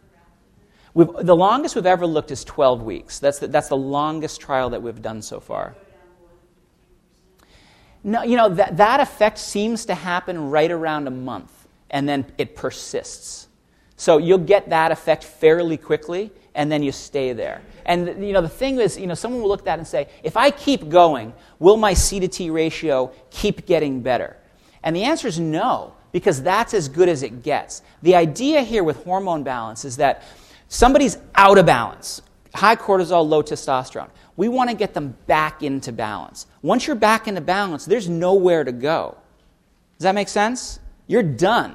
We've, the longest we've ever looked is twelve weeks. That's the, that's the longest trial that we've done so far. No, you know, that, that effect seems to happen right around a month. and then it persists. So you'll get that effect fairly quickly, and then you stay there. And you know, the thing is, you know, someone will look at that and say, if I keep going, will my C to T ratio keep getting better? And the answer is no, because that's as good as it gets. The idea here with hormone balance is that somebody's out of balance, high cortisol, low testosterone. We want to get them back into balance. Once you're back into balance, there's nowhere to go. Does that make sense? You're done.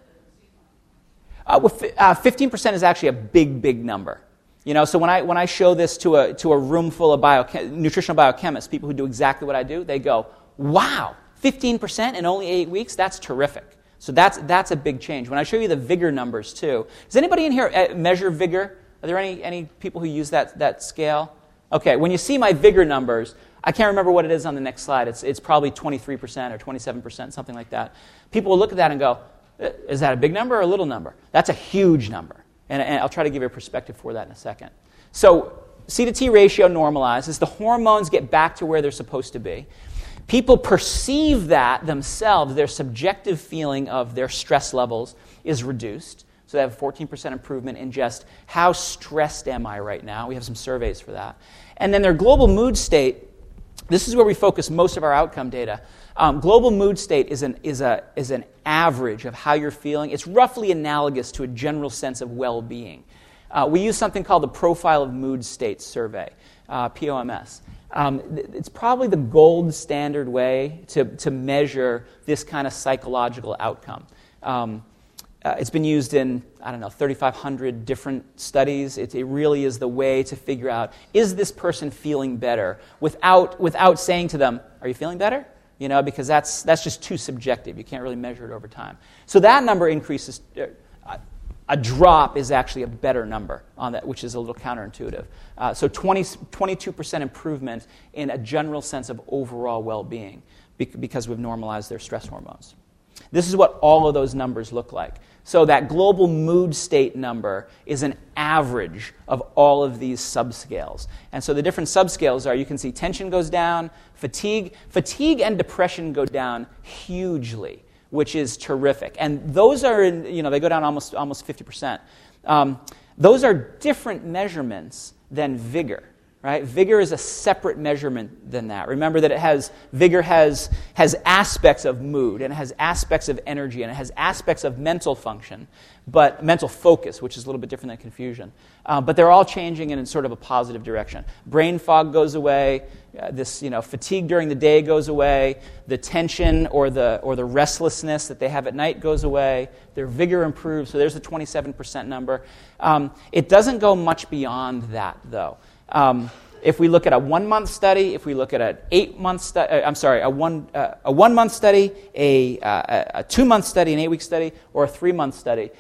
Uh, well, uh, fifteen percent is actually a big, big number. You know, so when I when I show this to a to a room full of biochem- nutritional biochemists, people who do exactly what I do, they go, "Wow, fifteen percent in only eight weeks? That's terrific." So that's that's a big change. When I show you the vigor numbers too, does anybody in here measure vigor? Are there any any people who use that that scale? Okay, when you see my vigor numbers, I can't remember what it is on the next slide. It's it's probably twenty-three percent or twenty-seven percent, something like that. People will look at that and go, "Is that a big number or a little number?" That's a huge number. And, and I'll try to give you a perspective for that in a second. So C to T ratio normalizes. The hormones get back to where they're supposed to be. People perceive that themselves, their subjective feeling of their stress levels is reduced. So they have fourteen percent improvement in just how stressed am I right now. We have some surveys for that. And then their global mood state, this is where we focus most of our outcome data. Um, global mood state is an, is, a, is an average of how you're feeling. It's roughly analogous to a general sense of well-being. Uh, we use something called the Profile of Mood States Survey, uh, P O M S. Um, it's probably the gold standard way to, to measure this kind of psychological outcome. Um, uh, it's been used in, I don't know, thirty-five hundred different studies. It, it really is the way to figure out, is this person feeling better without, without saying to them, are you feeling better? You know, because that's that's just too subjective. You can't really measure it over time. So that number increases. Uh, a drop is actually a better number on that, which is a little counterintuitive. Uh, so twenty, twenty-two percent improvement in a general sense of overall well-being because we've normalized their stress hormones. This is what all of those numbers look like. So that global mood state number is an average of all of these subscales. And so the different subscales are, you can see tension goes down, fatigue. Fatigue and depression go down hugely, which is terrific. And those are, in, you know, they go down almost almost fifty percent. Um, those are different measurements than vigor. Right? Vigor is a separate measurement than that. Remember that it has vigor has has aspects of mood, and it has aspects of energy, and it has aspects of mental function, but mental focus, which is a little bit different than confusion. Uh, but they're all changing in sort of a positive direction. Brain fog goes away. Uh, this you know fatigue during the day goes away. The tension or the or the restlessness that they have at night goes away. Their vigor improves. So there's the twenty-seven percent number. Um, it doesn't go much beyond that, though. Um, if we look at a one-month study, if we look at an eight-month study, uh, I'm sorry, a one uh, a one-month study, a, uh, a two-month study, an eight-week study, or a three-month study,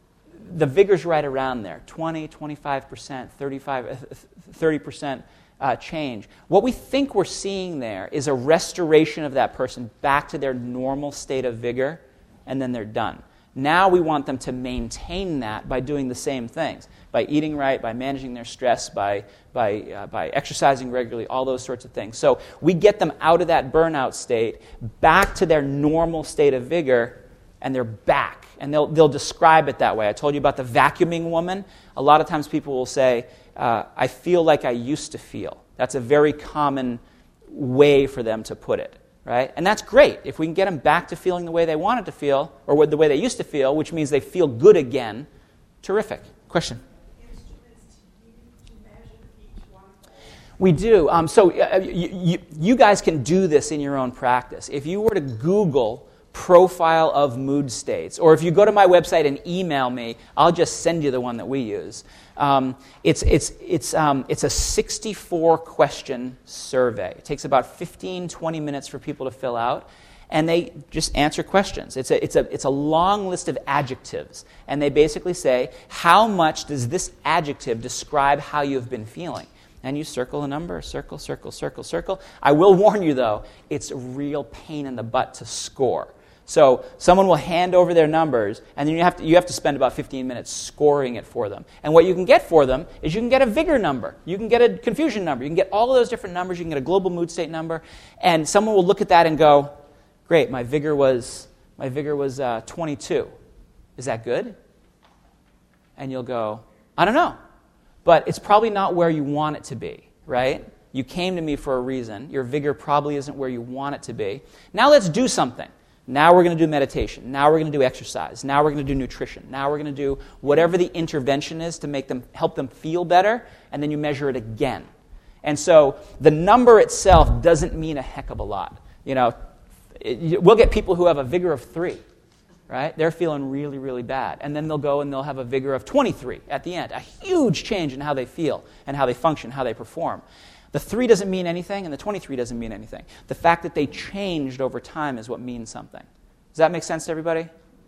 the vigor's right around there, twenty, twenty-five percent, thirty-five, thirty percent uh, change. What we think we're seeing there is a restoration of that person back to their normal state of vigor, and then they're done. Now we want them to maintain that by doing the same things, by eating right, by managing their stress, by by uh, by exercising regularly, all those sorts of things. So we get them out of that burnout state, back to their normal state of vigor, and they're back. And they'll they'll describe it that way. I told you about the vacuuming woman. A lot of times people will say, uh, "I feel like I used to feel." That's a very common way for them to put it. Right? And that's great. If we can get them back to feeling the way they wanted to feel, or the way they used to feel, which means they feel good again, terrific. Question? Instruments to use to measure each one of those? We do. Um, so uh, you, you, you guys can do this in your own practice. If you were to Google profile of mood states, or if you go to my website and email me, I'll just send you the one that we use. Um, it's it's it's um, it's a sixty-four question survey. It takes about fifteen, twenty minutes for people to fill out, and they just answer questions. It's a it's a it's a long list of adjectives, and they basically say, how much does this adjective describe how you've been feeling? And you circle a number, circle, circle, circle, circle. I will warn you though, it's a real pain in the butt to score. So someone will hand over their numbers, and then you have to you have to spend about fifteen minutes scoring it for them. And what you can get for them is you can get a vigor number, you can get a confusion number, you can get all of those different numbers, you can get a global mood state number, and someone will look at that and go, "Great, my vigor was my vigor was uh, twenty-two. Is that good? And you'll go, I don't know. But it's probably not where you want it to be, right? You came to me for a reason. Your vigor probably isn't where you want it to be. Now let's do something. Now we're going to do meditation. Now we're going to do exercise. Now we're going to do nutrition. Now we're going to do whatever the intervention is to make them help them feel better, and then you measure it again. And so the number itself doesn't mean a heck of a lot. You know, it, we'll get people who have a vigor of three, right? They're feeling really, really bad. And then they'll go and they'll have a vigor of twenty-three at the end. A huge change in how they feel and how they function, how they perform. The three doesn't mean anything, and the twenty-three doesn't mean anything. The fact that they changed over time is what means something. Does that make sense to everybody?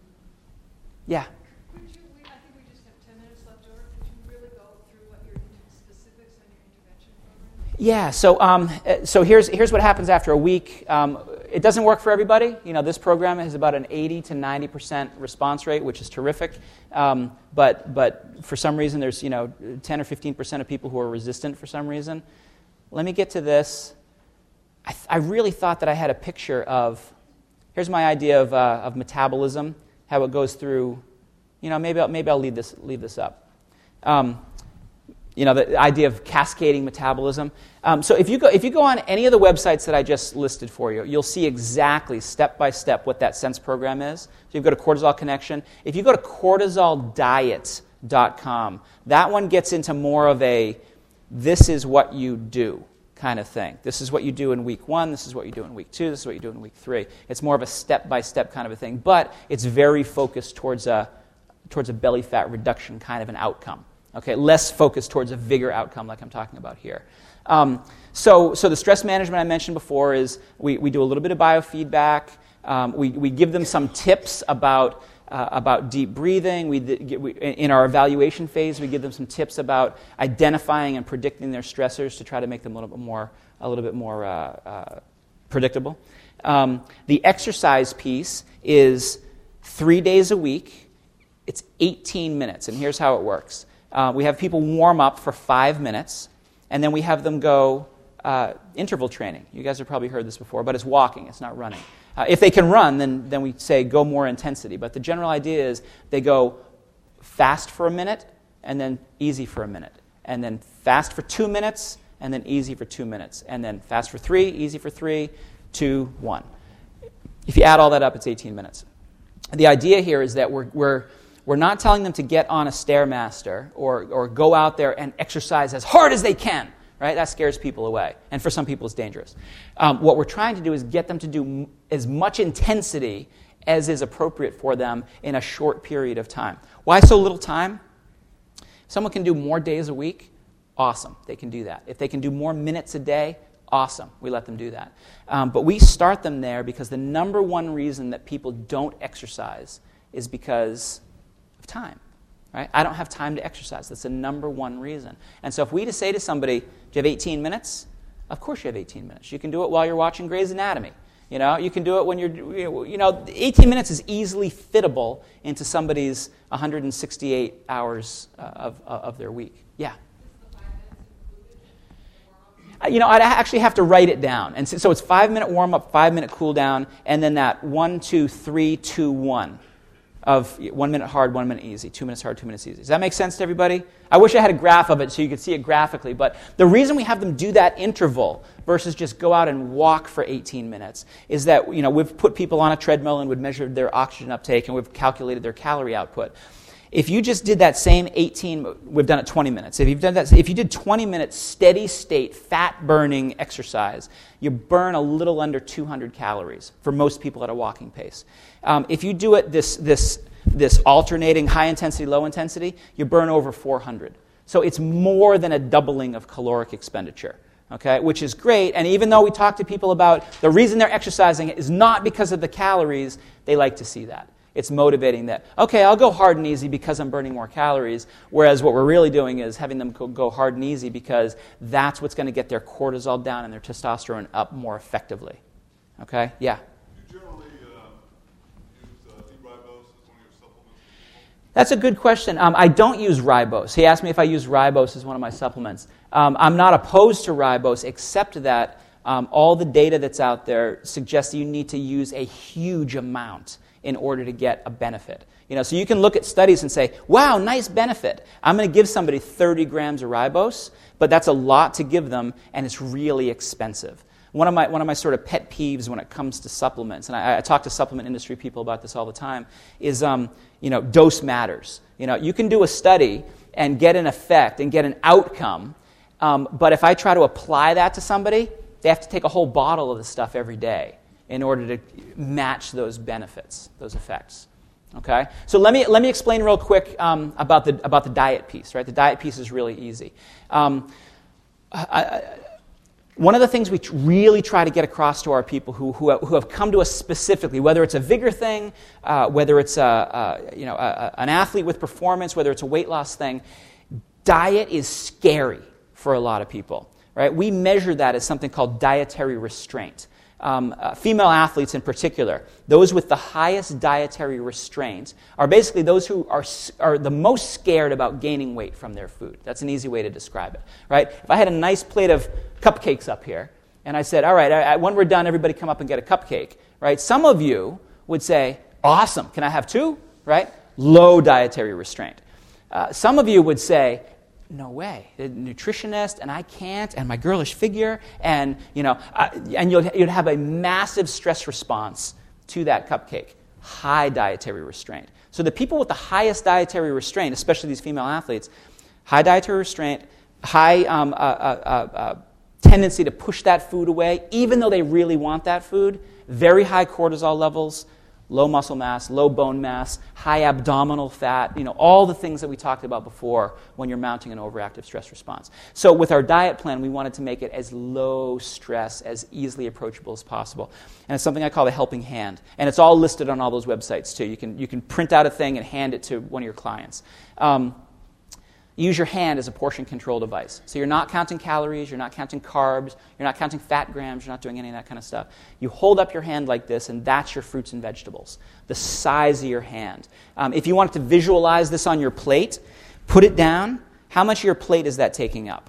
Yeah. Could you, we, I think we just have ten minutes left over. Could you really go through what your specifics and your intervention program? Yeah. So, um, so here's here's what happens after a week. Um, it doesn't work for everybody. You know, this program has about an eighty to ninety percent response rate, which is terrific. Um, but but for some reason, there's you know ten or fifteen percent of people who are resistant for some reason. Let me get to this. I, th- I really thought that I had a picture of, here's my idea of, uh, of metabolism, how it goes through, you know, maybe I'll, maybe I'll leave this, leave this up. Um, you know, the idea of cascading metabolism. Um, so if you go if you go on any of the websites that I just listed for you, you'll see exactly step by step what that Sense program is. So you go to Cortisol Connection. If you go to cortisol diet dot com, that one gets into more of a this is what you do kind of thing. This is what you do in week one, this is what you do in week two, this is what you do in week three. It's more of a step-by-step kind of a thing, but it's very focused towards a towards a belly fat reduction kind of an outcome. Okay, less focused towards a vigor outcome like I'm talking about here. Um, so, so the stress management I mentioned before is we, we do a little bit of biofeedback. Um, we, we give them some tips about Uh, about deep breathing. We, we, in our evaluation phase, we give them some tips about identifying and predicting their stressors to try to make them a little bit more, a little bit more uh, uh, predictable. Um, the exercise piece is three days a week. It's eighteen minutes, and here's how it works. Uh, we have people warm up for five minutes, and then we have them go uh, interval training. You guys have probably heard this before, but it's walking. It's not running. Uh, if they can run, then, then we say go more intensity. But the general idea is they go fast for a minute and then easy for a minute. And then fast for two minutes and then easy for two minutes. And then fast for three, easy for three, two, one. If you add all that up, it's eighteen minutes. The idea here is that we're, we're, we're not telling them to get on a Stairmaster or, or go out there and exercise as hard as they can. Right? That scares people away. And for some people, it's dangerous. Um, what we're trying to do is get them to do m- as much intensity as is appropriate for them in a short period of time. Why so little time? If someone can do more days a week, awesome. They can do that. If they can do more minutes a day, awesome. We let them do that. Um, but we start them there because the number one reason that people don't exercise is because of time. Right? I don't have time to exercise. That's the number one reason. And so if we just say to somebody, do you have eighteen minutes? Of course you have eighteen minutes. You can do it while you're watching Grey's Anatomy. You know, you can do it when you're, you know, eighteen minutes is easily fittable into somebody's one hundred sixty-eight hours uh, of, of their week. Yeah. You know, I'd actually have to write it down. And so, so it's five-minute warm-up, five-minute cool-down, and then that one, two, three, two, one. Of one minute hard, one minute easy, two minutes hard, two minutes easy. Does that make sense to everybody? I wish I had a graph of it so you could see it graphically, but the reason we have them do that interval versus just go out and walk for eighteen minutes is that, you know, we've put people on a treadmill and we've measured their oxygen uptake and we've calculated their calorie output. If you just did that same eighteen, we've done it twenty minutes. If you've done that, if you did twenty minutes steady state fat burning exercise, you burn a little under two hundred calories for most people at a walking pace. Um, if you do it this this this alternating high intensity, low intensity, you burn over four hundred. So it's more than a doubling of caloric expenditure. Okay, which is great. And even though we talk to people about the reason they're exercising is not because of the calories, they like to see that. It's motivating that, okay, I'll go hard and easy because I'm burning more calories, whereas what we're really doing is having them go hard and easy because that's what's going to get their cortisol down and their testosterone up more effectively. Okay? Yeah? Do you generally uh, use uh, D-ribose as one of your supplements? That's a good question. Um, I don't use ribose. He asked me if I use ribose as one of my supplements. Um, I'm not opposed to ribose, except that Um, all the data that's out there suggests that you need to use a huge amount in order to get a benefit. You know, so you can look at studies and say, wow, nice benefit. I'm going to give somebody thirty grams of ribose, but that's a lot to give them, and it's really expensive. One of my one of my sort of pet peeves when it comes to supplements, and I, I talk to supplement industry people about this all the time, is um, you know, dose matters. You know, you can do a study and get an effect and get an outcome, um, but if I try to apply that to somebody, they have to take a whole bottle of the stuff every day in order to match those benefits, those effects. Okay, so let me let me explain real quick um, about the about the diet piece. Right, the diet piece is really easy. Um, I, I, one of the things we really try to get across to our people who who have, who have come to us specifically, whether it's a vigor thing, uh, whether it's a, a you know a, a, an athlete with performance, whether it's a weight loss thing, diet is scary for a lot of people. Right, we measure that as something called dietary restraint. Um, uh, female athletes in particular, those with the highest dietary restraint, are basically those who are are the most scared about gaining weight from their food. That's an easy way to describe it, right? If I had a nice plate of cupcakes up here, and I said, all right, I, I, when we're done, everybody come up and get a cupcake, right? Some of you would say, awesome, can I have two, right? Low dietary restraint. Uh, some of you would say, no way, the nutritionist, and I can't, and my girlish figure, and you know, uh, and you'll you'd have a massive stress response to that cupcake. High dietary restraint. So the people with the highest dietary restraint, especially these female athletes, high dietary restraint, high um, uh, uh, uh, tendency to push that food away, even though they really want that food. Very high cortisol levels. Low muscle mass, low bone mass, high abdominal fat, you know, all the things that we talked about before when you're mounting an overactive stress response. So with our diet plan, we wanted to make it as low stress, as easily approachable as possible. And it's something I call the helping hand. And it's all listed on all those websites, too. You can you can print out a thing and hand it to one of your clients. Um, Use your hand as a portion control device. So you're not counting calories, you're not counting carbs, you're not counting fat grams, you're not doing any of that kind of stuff. You hold up your hand like this, and that's your fruits and vegetables, the size of your hand. Um, if you wanted to visualize this on your plate, put it down. How much of your plate is that taking up?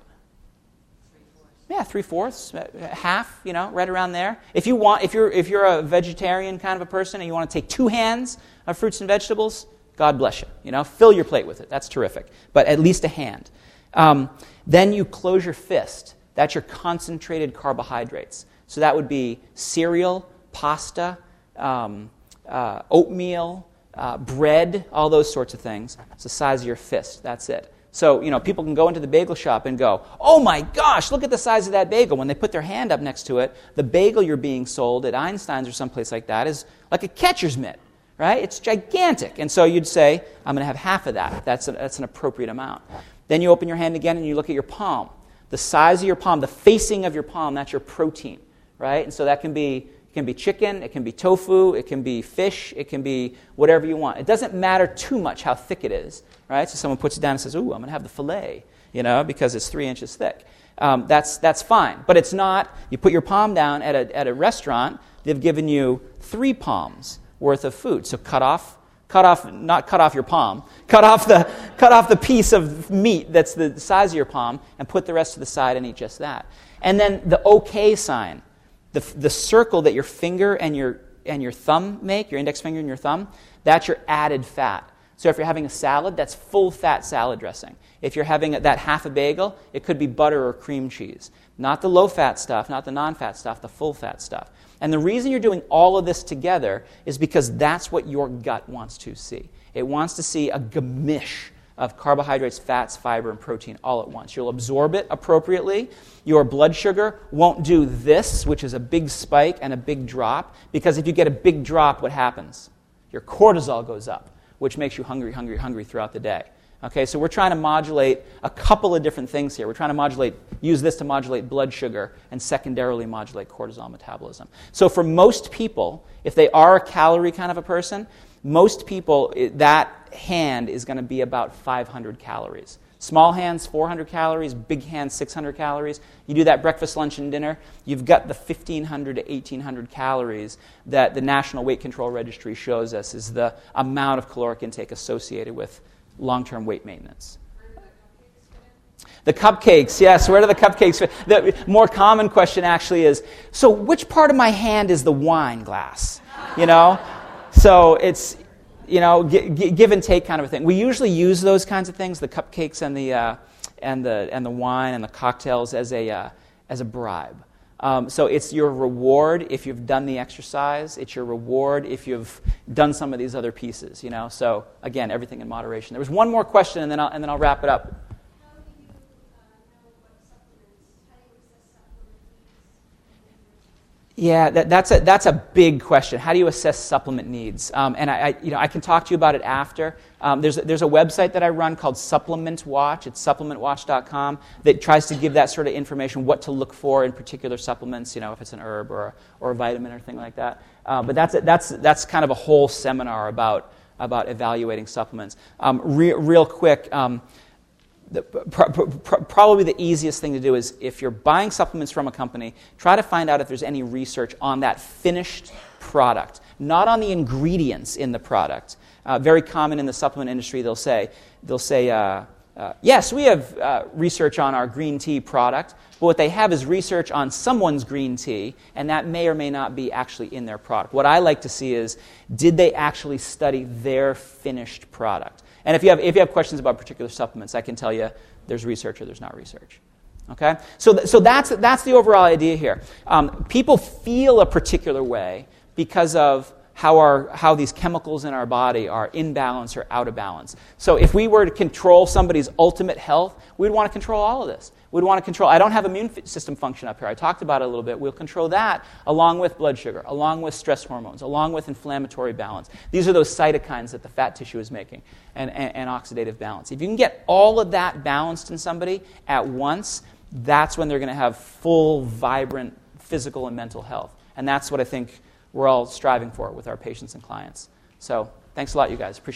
Yeah, three-fourths, half, you know, right around there. If you want, if you're if you're a vegetarian kind of a person and you want to take two hands of fruits and vegetables, God bless you. You know, fill your plate with it. That's terrific. But at least a hand. Um, then you close your fist. That's your concentrated carbohydrates. So that would be cereal, pasta, um, uh, oatmeal, uh, bread, all those sorts of things. It's the size of your fist. That's it. So, you know, people can go into the bagel shop and go, oh my gosh, look at the size of that bagel. When they put their hand up next to it, the bagel you're being sold at Einstein's or someplace like that is like a catcher's mitt. Right? It's gigantic. And so you'd say, I'm going to have half of that. That's, a, that's an appropriate amount. Then you open your hand again and you look at your palm. The size of your palm, the facing of your palm, that's your protein. Right? And so that can be, it can be chicken, it can be tofu, it can be fish, it can be whatever you want. It doesn't matter too much how thick it is. Right? So someone puts it down and says, ooh, I'm going to have the filet, you know, because it's three inches thick. Um, that's, that's fine. But it's not, you put your palm down at a, at a restaurant, they've given you three palms worth of food. So cut off, cut off, not cut off your palm, cut off the cut off the piece of meat that's the size of your palm and put the rest to the side and eat just that. And then the okay sign, the the circle that your finger and your and your thumb make, your index finger and your thumb, that's your added fat. So if you're having a salad, that's full fat salad dressing. If you're having that half a bagel, it could be butter or cream cheese. Not the low fat stuff, not the non-fat stuff, the full fat stuff. And the reason you're doing all of this together is because that's what your gut wants to see. It wants to see a gamish of carbohydrates, fats, fiber, and protein all at once. You'll absorb it appropriately. Your blood sugar won't do this, which is a big spike and a big drop, because if you get a big drop, what happens? Your cortisol goes up, which makes you hungry, hungry, hungry throughout the day. Okay, so we're trying to modulate a couple of different things here. We're trying to modulate, use this to modulate blood sugar and secondarily modulate cortisol metabolism. So for most people, if they are a calorie kind of a person, most people, that hand is going to be about five hundred calories. Small hands, four hundred calories. Big hands, six hundred calories. You do that breakfast, lunch, and dinner, you've got the fifteen hundred to eighteen hundred calories that the National Weight Control Registry shows us is the amount of caloric intake associated with long-term weight maintenance. The cupcakes, yes. Where do the cupcakes fit? The more common question actually is, so which part of my hand is the wine glass? You know? So it's, you know, g- g- give and take kind of a thing. We usually use those kinds of things, the cupcakes and the uh, and the and the wine and the cocktails, as a uh, as a bribe. Um, so it's your reward if you've done the exercise. It's your reward if you've done some of these other pieces. You know. So again, everything in moderation. There was one more question, and then I'll and then I'll wrap it up. Yeah, that, that's a that's a big question. How do you assess supplement needs? Um, and I, I, you know, I can talk to you about it after. Um, there's a, there's a website that I run called Supplement Watch. It's supplement watch dot com that tries to give that sort of information, what to look for in particular supplements. You know, if it's an herb or a, or a vitamin or thing like that. Uh, but that's that's that's kind of a whole seminar about about evaluating supplements. Um, re- real quick. Um, The, pr- pr- probably the easiest thing to do is, if you're buying supplements from a company, try to find out if there's any research on that finished product, not on the ingredients in the product. Uh, very common in the supplement industry, they'll say, they'll say, uh, uh, yes, we have uh, research on our green tea product, but what they have is research on someone's green tea, and that may or may not be actually in their product. What I like to see is, did they actually study their finished product? And if you have if you have questions about particular supplements, I can tell you there's research or there's not research. Okay, so th- so that's that's the overall idea here. Um, people feel a particular way because of how our how these chemicals in our body are in balance or out of balance. So if we were to control somebody's ultimate health, we'd want to control all of this. We'd want to control, I don't have immune system function up here. I talked about it a little bit. We'll control that along with blood sugar, along with stress hormones, along with inflammatory balance. These are those cytokines that the fat tissue is making, and, and, and oxidative balance. If you can get all of that balanced in somebody at once, that's when they're going to have full, vibrant physical and mental health. And that's what I think we're all striving for with our patients and clients. So thanks a lot, you guys. Appreciate it.